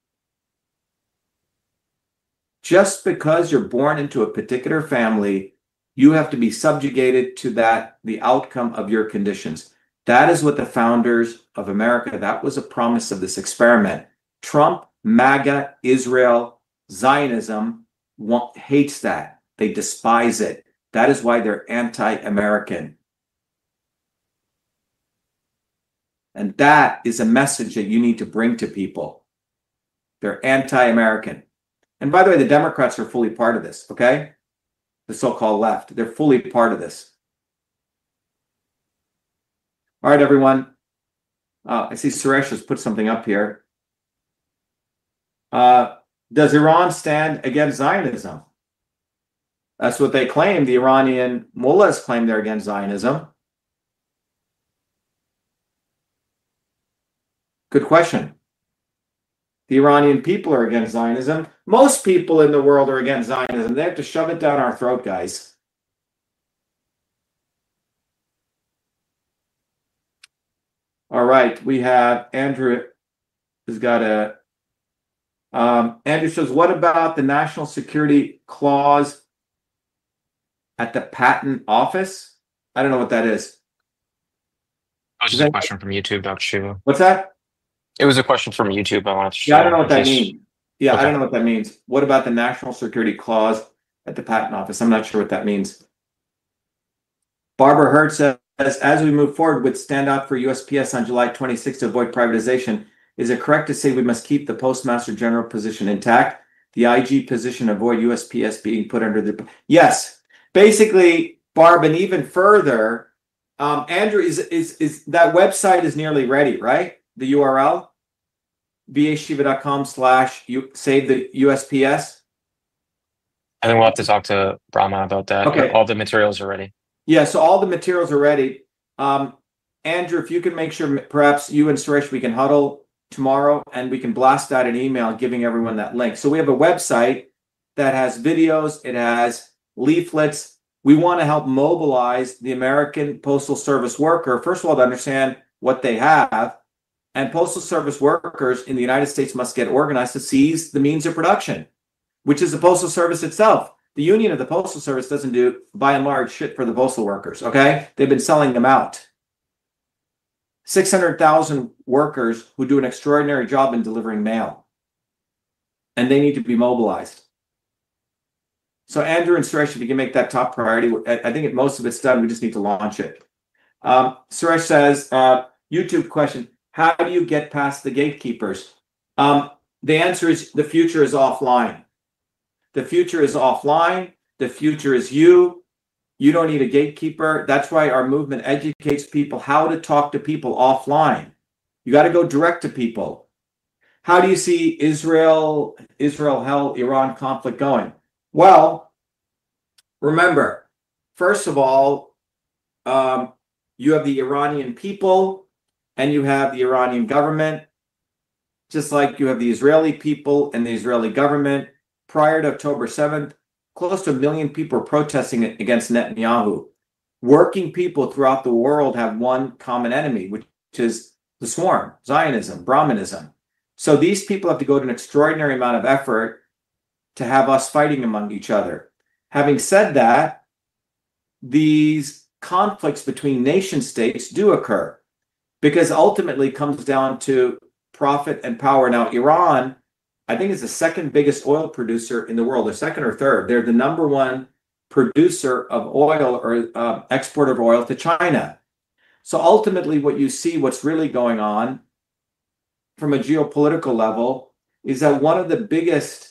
Just because you're born into a particular family, you have to be subjugated to the outcome of your conditions. That is what the founders of America, that was a promise of this experiment. Trump, MAGA, Israel, Zionism hates that. They despise it. That is why they're anti-American. And that is a message that you need to bring to people. They're anti-American. And by the way, the Democrats are fully part of this, okay? The so-called left. They're fully part of this. All right, everyone. I see Suresh has put something up here. Does Iran stand against Zionism? That's what they claim. The Iranian mullahs claim they're against Zionism. Good question. The Iranian people are against Zionism. Most people in the world are against Zionism. They have to shove it down our throat, guys. All right, we have Andrew has got a. Andrew says, what about the national security clause at the patent office? I don't know what that is. It was just a question from YouTube, Dr. Shiva. What's that? It was a question from YouTube. I wanted to share. Yeah, I don't know what that means. Yeah, Okay. I don't know what that means. What about the national security clause at the patent office? I'm not sure what that means. Barbara Hurd says, as we move forward with standout for USPS on July 26th to avoid privatization, is it correct to say we must keep the Postmaster General position intact? The IG position, avoid USPS being put under the... Yes. Basically, Barb, and even further, Andrew, is that website is nearly ready, right? The URL? vashiva.com/save the USPS. I think we'll have to talk to Brahma about that. Okay. All the materials are ready. Yeah, so all the materials are ready. Andrew, if you can make sure perhaps you and Suresh, we can huddle tomorrow and we can blast out an email giving everyone that link. So we have a website that has videos, it has leaflets. We want to help mobilize the American Postal Service worker, first of all, to understand what they have. And Postal Service workers in the United States must get organized to seize the means of production, which is the Postal Service itself. The union of the Postal Service doesn't do, by and large, shit for the postal workers, okay? They've been selling them out. 600,000 workers who do an extraordinary job in delivering mail. And they need to be mobilized. So Andrew and Suresh, if you can make that top priority, I think most of it's done. We just need to launch it. Suresh says, YouTube question, how do you get past the gatekeepers? The answer is the future is offline. The future is offline. The future is you. You don't need a gatekeeper. That's why our movement educates people how to talk to people offline. You got to go direct to people. How do you see Israel, Iran conflict going? Well, remember, first of all, you have the Iranian people and you have the Iranian government, just like you have the Israeli people and the Israeli government. Prior to October 7th, close to 1 million people were protesting against Netanyahu. Working people throughout the world have one common enemy, which is the swarm, Zionism, Brahmanism. So these people have to go to an extraordinary amount of effort to have us fighting among each other. Having said that, these conflicts between nation states do occur because ultimately it comes down to profit and power. Now, Iran, I think, is the second biggest oil producer in the world, or second or third. They're the number one producer of oil or exporter of oil to China. So ultimately what you see, what's really going on from a geopolitical level, is that one of the biggest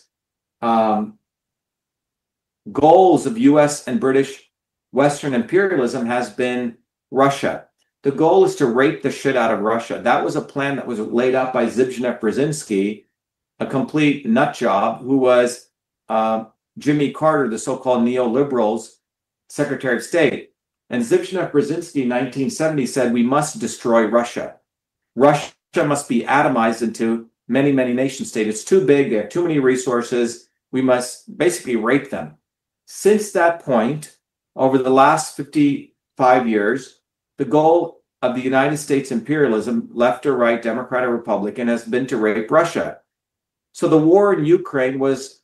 goals of US and British Western imperialism has been Russia. The goal is to rape the shit out of Russia. That was a plan that was laid out by Zbigniew Brzezinski, a complete nut job, who was Jimmy Carter, the so-called neoliberals' Secretary of State. And Zbigniew Brzezinski in 1970 said, we must destroy Russia. Russia must be atomized into many, many nation states. It's too big. They have too many resources. We must basically rape them. Since that point, over the last 55 years, the goal of the United States imperialism, left or right, Democrat or Republican, has been to rape Russia. So the war in Ukraine was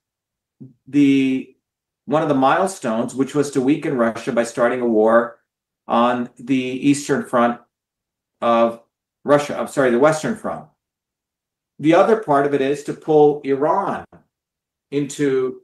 one of the milestones, which was to weaken Russia by starting a war on the eastern front of Russia. I'm sorry, the western front. The other part of it is to pull Iran into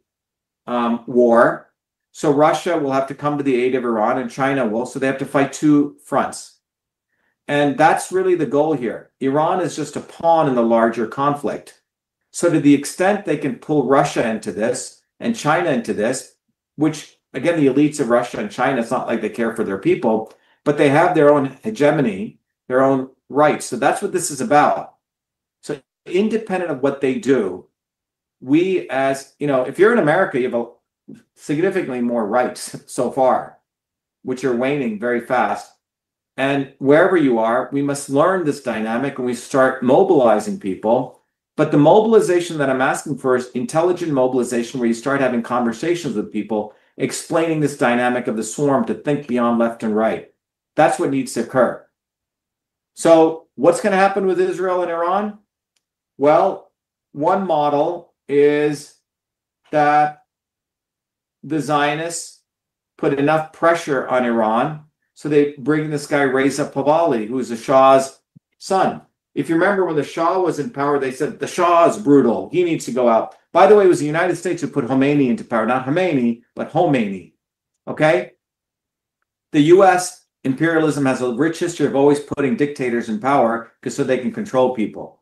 war. So Russia will have to come to the aid of Iran, and China will. So they have to fight two fronts. And that's really the goal here. Iran is just a pawn in the larger conflict. So to the extent they can pull Russia into this and China into this, which, again, the elites of Russia and China, it's not like they care for their people, but they have their own hegemony, their own rights. So that's what this is about. So independent of what they do, we, as, if you're in America, you have significantly more rights so far, which are waning very fast. And wherever you are, we must learn this dynamic and we start mobilizing people. But the mobilization that I'm asking for is intelligent mobilization, where you start having conversations with people, explaining this dynamic of the swarm, to think beyond left and right. That's what needs to occur. So what's going to happen with Israel and Iran? Well, one model is that the Zionists put enough pressure on Iran, so they bring this guy Reza Pahlavi, who is the Shah's son. If you remember, when the Shah was in power, they said the Shah is brutal. He needs to go out. By the way, it was the United States who put Khomeini into power. Not Khomeini, but Khomeini. Okay? The U.S. imperialism has a rich history of always putting dictators in power so they can control people.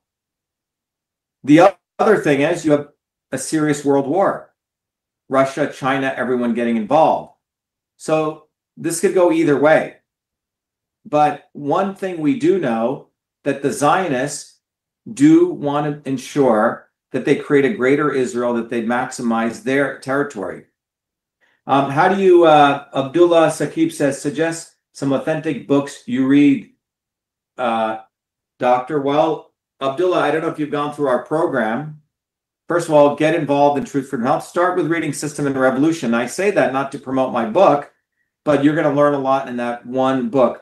The other thing is you have a serious world war. Russia, China, everyone getting involved. So this could go either way. But one thing we do know, that the Zionists do want to ensure that they create a greater Israel, that they maximize their territory. How do you, Abdullah Saqib says, suggest some authentic books you read, Doctor? Well, Abdullah, I don't know if you've gone through our program. First of all, get involved in Truth Freedom Health. Start with reading System and Revolution. I say that not to promote my book, but you're going to learn a lot in that one book.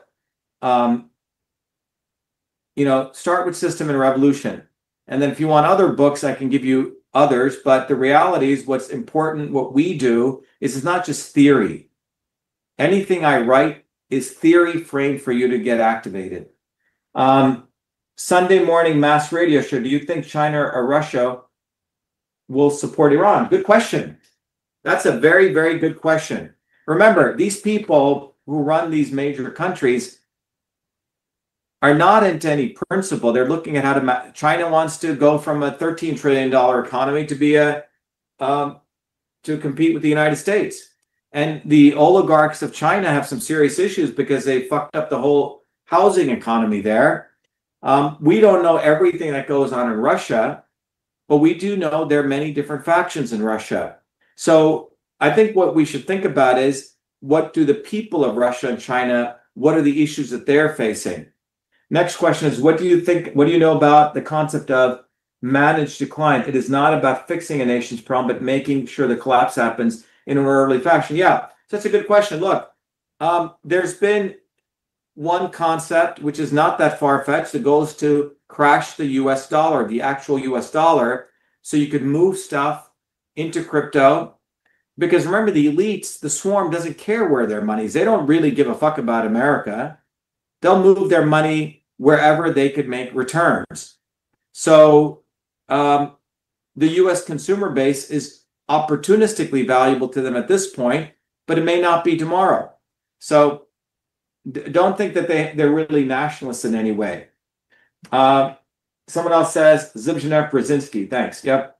Start with System and Revolution. And then if you want other books, I can give you others. But the reality is, what's important, what we do, is it's not just theory. Anything I write is theory framed for you to get activated. Sunday morning mass radio show. Do you think China or Russia will support Iran? Good question. That's a very, very good question. Remember, these people who run these major countries are not into any principle. They're looking at how to. China wants to go from a $13 trillion economy to be to to compete with the United States. And the oligarchs of China have some serious issues because they fucked up the whole housing economy there. We don't know everything that goes on in Russia, but we do know there are many different factions in Russia. So I think what we should think about is, what do the people of Russia and China, what are the issues that they're facing? Next question is, what do you know about the concept of managed decline? It is not about fixing a nation's problem, but making sure the collapse happens in an orderly fashion. Yeah, so that's a good question. Look, there's been one concept which is not that far-fetched. The goal is to crash the US dollar, the actual US dollar, so you could move stuff into crypto. Because remember, the elites, the swarm, doesn't care where their money is. They don't really give a fuck about America. They'll move their money wherever they could make returns. So the US consumer base is opportunistically valuable to them at this point, but it may not be tomorrow. So don't think that they're really nationalists in any way. Someone else says, Zbigniew Brzezinski, thanks. Yep.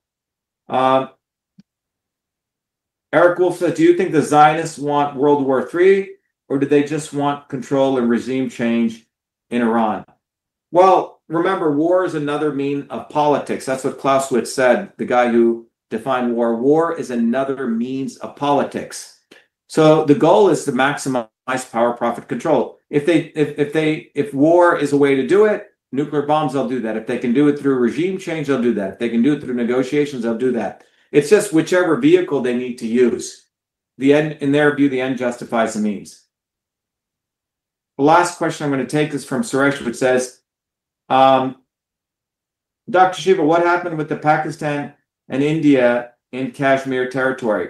Eric Wolf says, do you think the Zionists want World War III, or do they just want control and regime change in Iran? Well, remember, war is another mean of politics. That's what Clausewitz said, the guy who defined war. War is another means of politics. So the goal is to maximize power, profit, control. If war is a way to do it, nuclear bombs, they'll do that. If they can do it through regime change, they'll do that. If they can do it through negotiations, they'll do that. It's just whichever vehicle they need to use. The end, in their view, the end justifies the means. The last question I'm going to take is from Suresh, which says, Dr. Shiva, what happened with the Pakistan and India in Kashmir territory?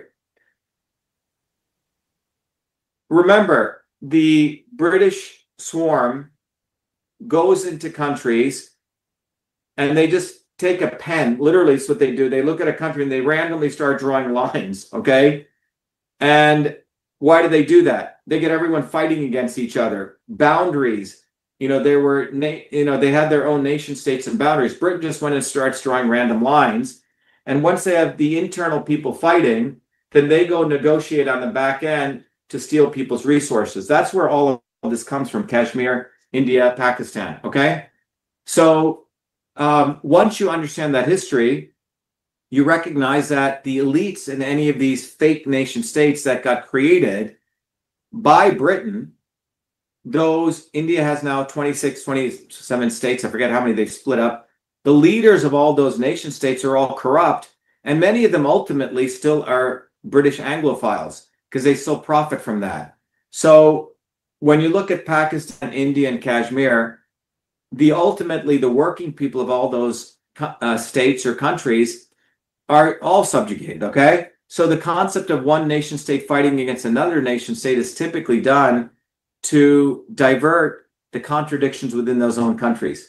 Remember, the British swarm goes into countries and they just take a pen. Literally, it's what they do. They look at a country and they randomly start drawing lines, okay? And why do they do that? They get everyone fighting against each other. Boundaries. They had their own nation states and boundaries. Britain just went and starts drawing random lines. And once they have the internal people fighting, then they go negotiate on the back end to steal people's resources. That's where all of this comes from: Kashmir, India, Pakistan, okay? So once you understand that history, you recognize that the elites in any of these fake nation states that got created by Britain, India has now 26, 27 states. I forget how many they've split up. The leaders of all those nation states are all corrupt, and many of them ultimately still are British Anglophiles because they still profit from that. So when you look at Pakistan, India, and Kashmir, ultimately the working people of all those states or countries are all subjugated, okay? So the concept of one nation state fighting against another nation state is typically done to divert the contradictions within those own countries.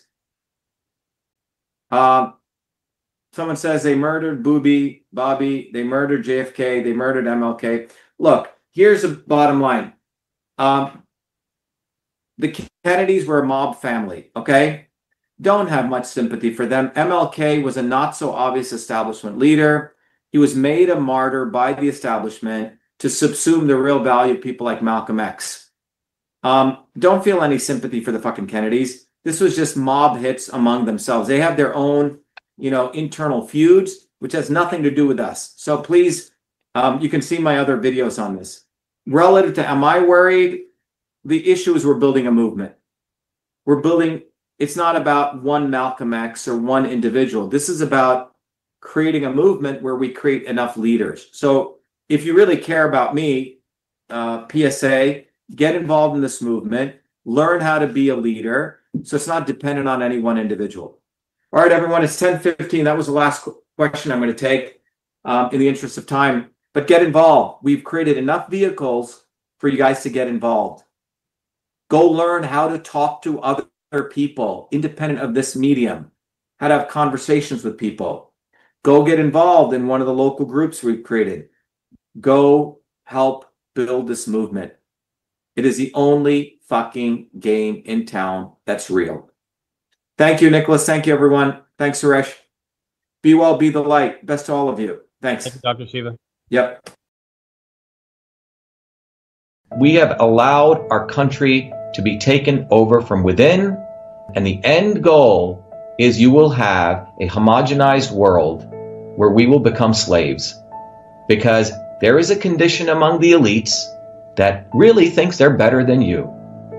Someone says they murdered Bobby, they murdered JFK, they murdered MLK. Look, here's the bottom line. The Kennedys were a mob family, okay? Don't have much sympathy for them. MLK was a not so obvious establishment leader. He was made a martyr by the establishment to subsume the real value of people like Malcolm X. Don't feel any sympathy for the fucking Kennedys. This was just mob hits among themselves. They have their own, internal feuds, which has nothing to do with us. So please, you can see my other videos on this. Relative to, am I worried? The issue is we're building a movement. It's not about one Malcolm X or one individual. This is about creating a movement where we create enough leaders. So if you really care about me, PSA, get involved in this movement, learn how to be a leader, so it's not dependent on any one individual. All right, everyone, it's 10:15. That was the last question I'm going to take in the interest of time. But get involved. We've created enough vehicles for you guys to get involved. Go learn how to talk to other people, independent of this medium, how to have conversations with people. Go get involved in one of the local groups we've created. Go help build this movement. It is the only fucking game in town that's real. Thank you, Nicholas. Thank you, everyone. Thanks, Suresh. Be well, be the light. Best to all of you. Thanks. Thank you, Dr. Shiva. Yep. We have allowed our country to be taken over from within, and the end goal is you will have a homogenized world where we will become slaves, because there is a condition among the elites that really thinks they're better than you,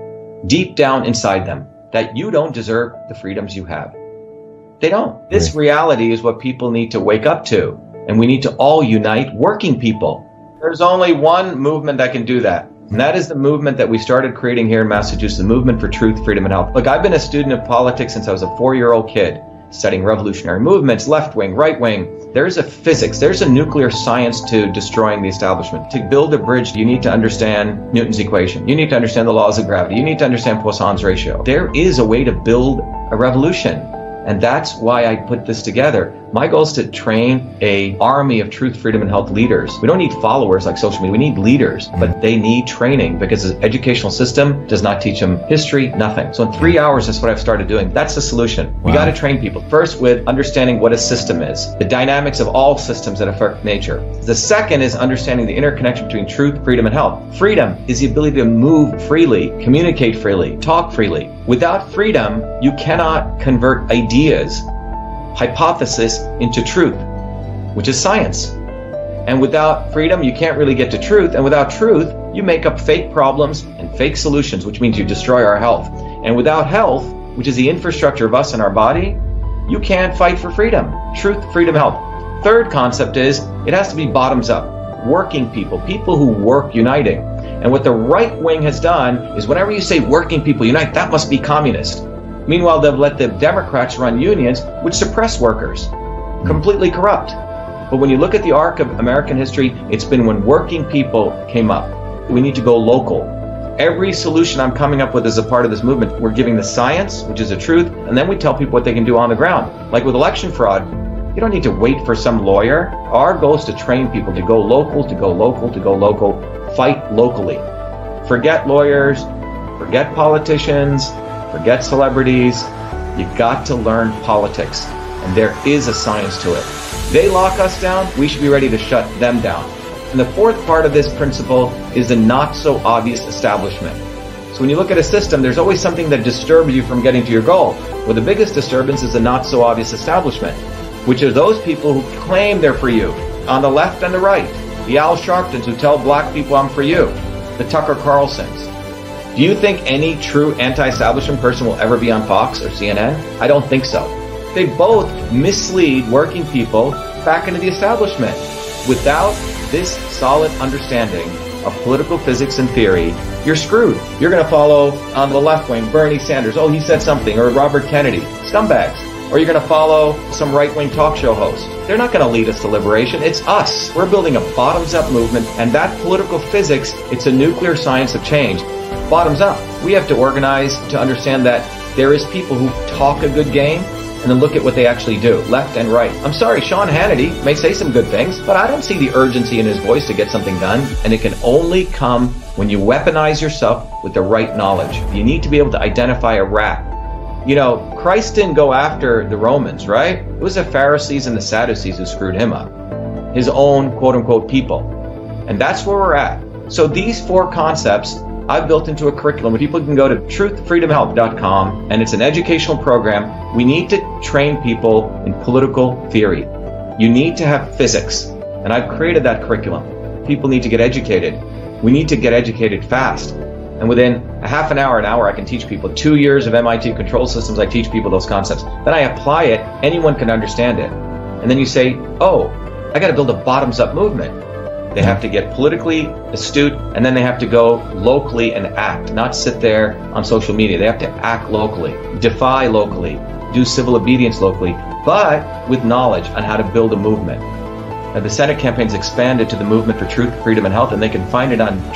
deep down inside them, that you don't deserve the freedoms you have. They don't. This reality is what people need to wake up to, and we need to all unite working people. There's only one movement that can do that, and that is the movement that we started creating here in Massachusetts, the Movement for Truth, Freedom, and Health. Look, I've been a student of politics since I was a 4-year-old kid, studying revolutionary movements, left wing, right wing. There's a physics, there's a nuclear science to destroying the establishment. To build a bridge, you need to understand Newton's equation. You need to understand the laws of gravity. You need to understand Poisson's ratio. There is a way to build a revolution. And that's why I put this together. My goal is to train an army of truth, freedom, and health leaders. We don't need followers like social media. We need leaders, but they need training because the educational system does not teach them history, nothing. So in 3 hours, that's what I've started doing. That's the solution. We got to train people. First, with understanding what a system is, the dynamics of all systems that affect nature. The second is understanding the interconnection between truth, freedom, and health. Freedom is the ability to move freely, communicate freely, talk freely. Without freedom, you cannot convert ideas, hypothesis into truth, which is science. And without freedom, you can't really get to truth. And without truth, you make up fake problems and fake solutions, which means you destroy our health. And without health, which is the infrastructure of us and our body, you can't fight for freedom. Truth, freedom, health. Third concept is it has to be bottoms up. Working people, people who work uniting. And what the right wing has done is whenever you say working people unite, that must be communist. Meanwhile, they've let the Democrats run unions, which suppress workers, completely corrupt. But when you look at the arc of American history, it's been when working people came up. We need to go local. Every solution I'm coming up with as a part of this movement, we're giving the science, which is the truth, and then we tell people what they can do on the ground. Like with election fraud, you don't need to wait for some lawyer. Our goal is to train people to go local, to go local, to go local, fight locally. Forget lawyers, forget politicians, forget celebrities. You've got to learn politics, and there is a science to it. They lock us down, we should be ready to shut them down. And the fourth part of this principle is the not so obvious establishment. So when you look at a system, there's always something that disturbs you from getting to your goal. Well, the biggest disturbance is the not so obvious establishment, which are those people who claim they're for you, on the left and the right. The Al Sharptons who tell black people I'm for you. The Tucker Carlsons. Do you think any true anti-establishment person will ever be on Fox or CNN? I don't think so. They both mislead working people back into the establishment. Without this solid understanding of political physics and theory, you're screwed. You're going to follow on the left wing, Bernie Sanders. Oh, he said something. Or Robert Kennedy. Scumbags. Or you're going to follow some right-wing talk show host. They're not going to lead us to liberation. It's us. We're building a bottoms-up movement, and that political physics, it's a nuclear science of change. Bottoms up. We have to organize to understand that there is people who talk a good game and then look at what they actually do, left and right. I'm sorry, Sean Hannity may say some good things, but I don't see the urgency in his voice to get something done, and it can only come when you weaponize yourself with the right knowledge. You need to be able to identify a rat. You know, Christ didn't go after the Romans, right? It was the Pharisees and the Sadducees who screwed him up. His own quote-unquote people. And that's where we're at. So these four concepts I've built into a curriculum where people can go to truthfreedomhealth.com, and it's an educational program. We need to train people in political theory. You need to have physics, and I've created that curriculum. People need to get educated. We need to get educated fast. And within a half an hour, I can teach people. 2 years of MIT control systems, I teach people those concepts. Then I apply it, anyone can understand it. And then you say, oh, I got to build a bottoms-up movement. They have to get politically astute, and then they have to go locally and act, not sit there on social media. They have to act locally, defy locally, do civil obedience locally, but with knowledge on how to build a movement. Now, the Senate campaign's expanded to the Movement for Truth, Freedom, and Health, and they can find it on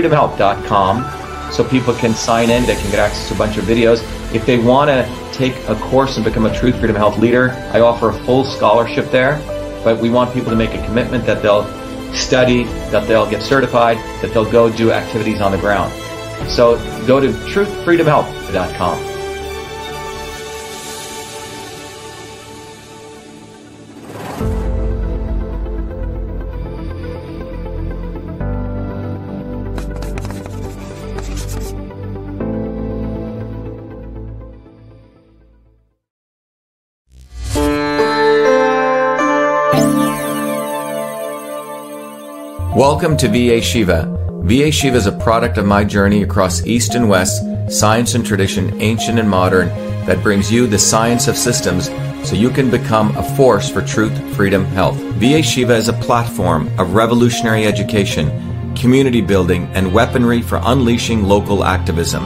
truthfreedomhealth.com, so people can sign in. They can get access to a bunch of videos. If they want to take a course and become a Truth, Freedom, Health leader, I offer a full scholarship there, but we want people to make a commitment that they'll study, that they'll get certified, that they'll go do activities on the ground. So go to truthfreedomhealth.com. Welcome to VA Shiva. VA Shiva is a product of my journey across East and West, science and tradition, ancient and modern, that brings you the science of systems so you can become a force for truth, freedom, health. VA Shiva is a platform of revolutionary education, community building, and weaponry for unleashing local activism.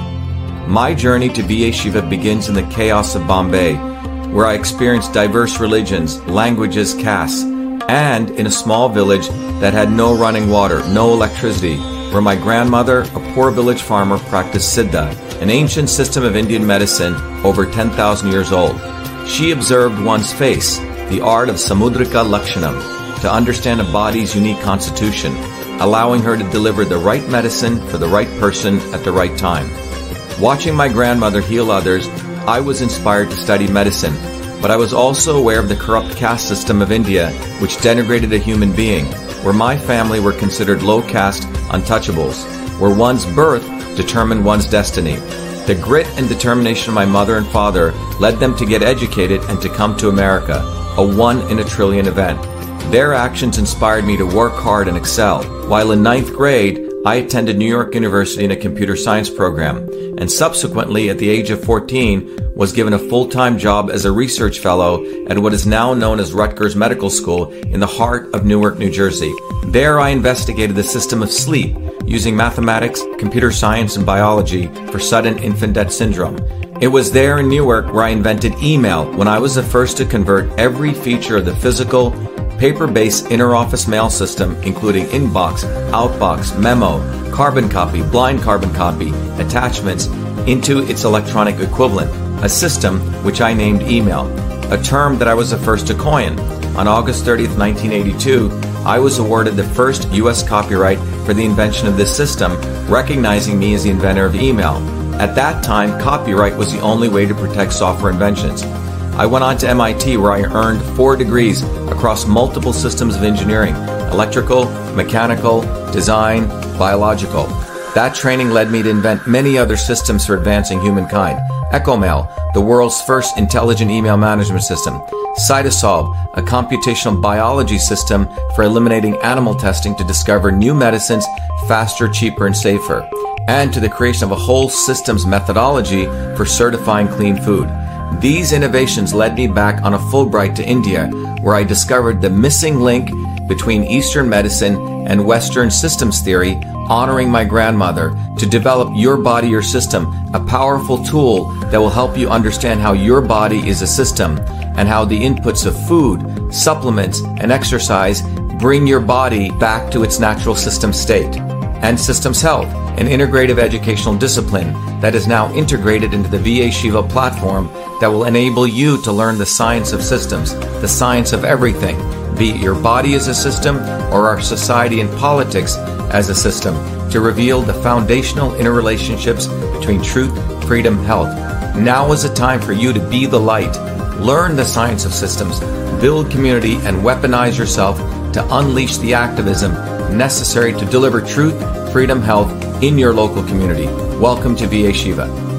My journey to VA Shiva begins in the chaos of Bombay, where I experienced diverse religions, languages, castes, and in a small village that had no running water, no electricity, where my grandmother, a poor village farmer, practiced Siddha, an ancient system of Indian medicine over 10,000 years old. She observed one's face, the art of Samudrika Lakshanam, to understand a body's unique constitution, allowing her to deliver the right medicine for the right person at the right time. Watching my grandmother heal others, I was inspired to study medicine, but I was also aware of the corrupt caste system of India, which denigrated a human being, where my family were considered low caste untouchables, where one's birth determined one's destiny. The grit and determination of my mother and father led them to get educated and to come to America, a 1 in a trillion event. Their actions inspired me to work hard and excel. While in 9th grade, I attended New York University in a computer science program, and subsequently, at the age of 14, was given a full-time job as a research fellow at what is now known as Rutgers Medical School in the heart of Newark, New Jersey. There I investigated the system of sleep using mathematics, computer science, and biology for sudden infant death syndrome. It was there in Newark where I invented email, when I was the first to convert every feature of the physical, paper-based interoffice mail system, including inbox, outbox, memo, carbon copy, blind carbon copy, attachments, into its electronic equivalent, a system which I named email, a term that I was the first to coin. On August 30th, 1982, I was awarded the first U.S. copyright for the invention of this system, recognizing me as the inventor of email. At that time, copyright was the only way to protect software inventions. I went on to MIT, where I earned 4 degrees across multiple systems of engineering: electrical, mechanical, design, biological. That training led me to invent many other systems for advancing humankind. EchoMail, the world's first intelligent email management system. Cytosolve, a computational biology system for eliminating animal testing to discover new medicines faster, cheaper, and safer. And to the creation of a whole systems methodology for certifying clean food. These innovations led me back on a Fulbright to India, where I discovered the missing link between Eastern medicine and Western systems theory, honoring my grandmother, to develop Your Body, Your System, a powerful tool that will help you understand how your body is a system and how the inputs of food, supplements, and exercise bring your body back to its natural system state. And Systems Health, an integrative educational discipline that is now integrated into the VA Shiva platform that will enable you to learn the science of systems, the science of everything, be it your body as a system or our society and politics as a system, to reveal the foundational interrelationships between truth, freedom, health. Now is the time for you to be the light, learn the science of systems, build community, and weaponize yourself to unleash the activism necessary to deliver truth, freedom, health in your local community. Welcome to VA Shiva.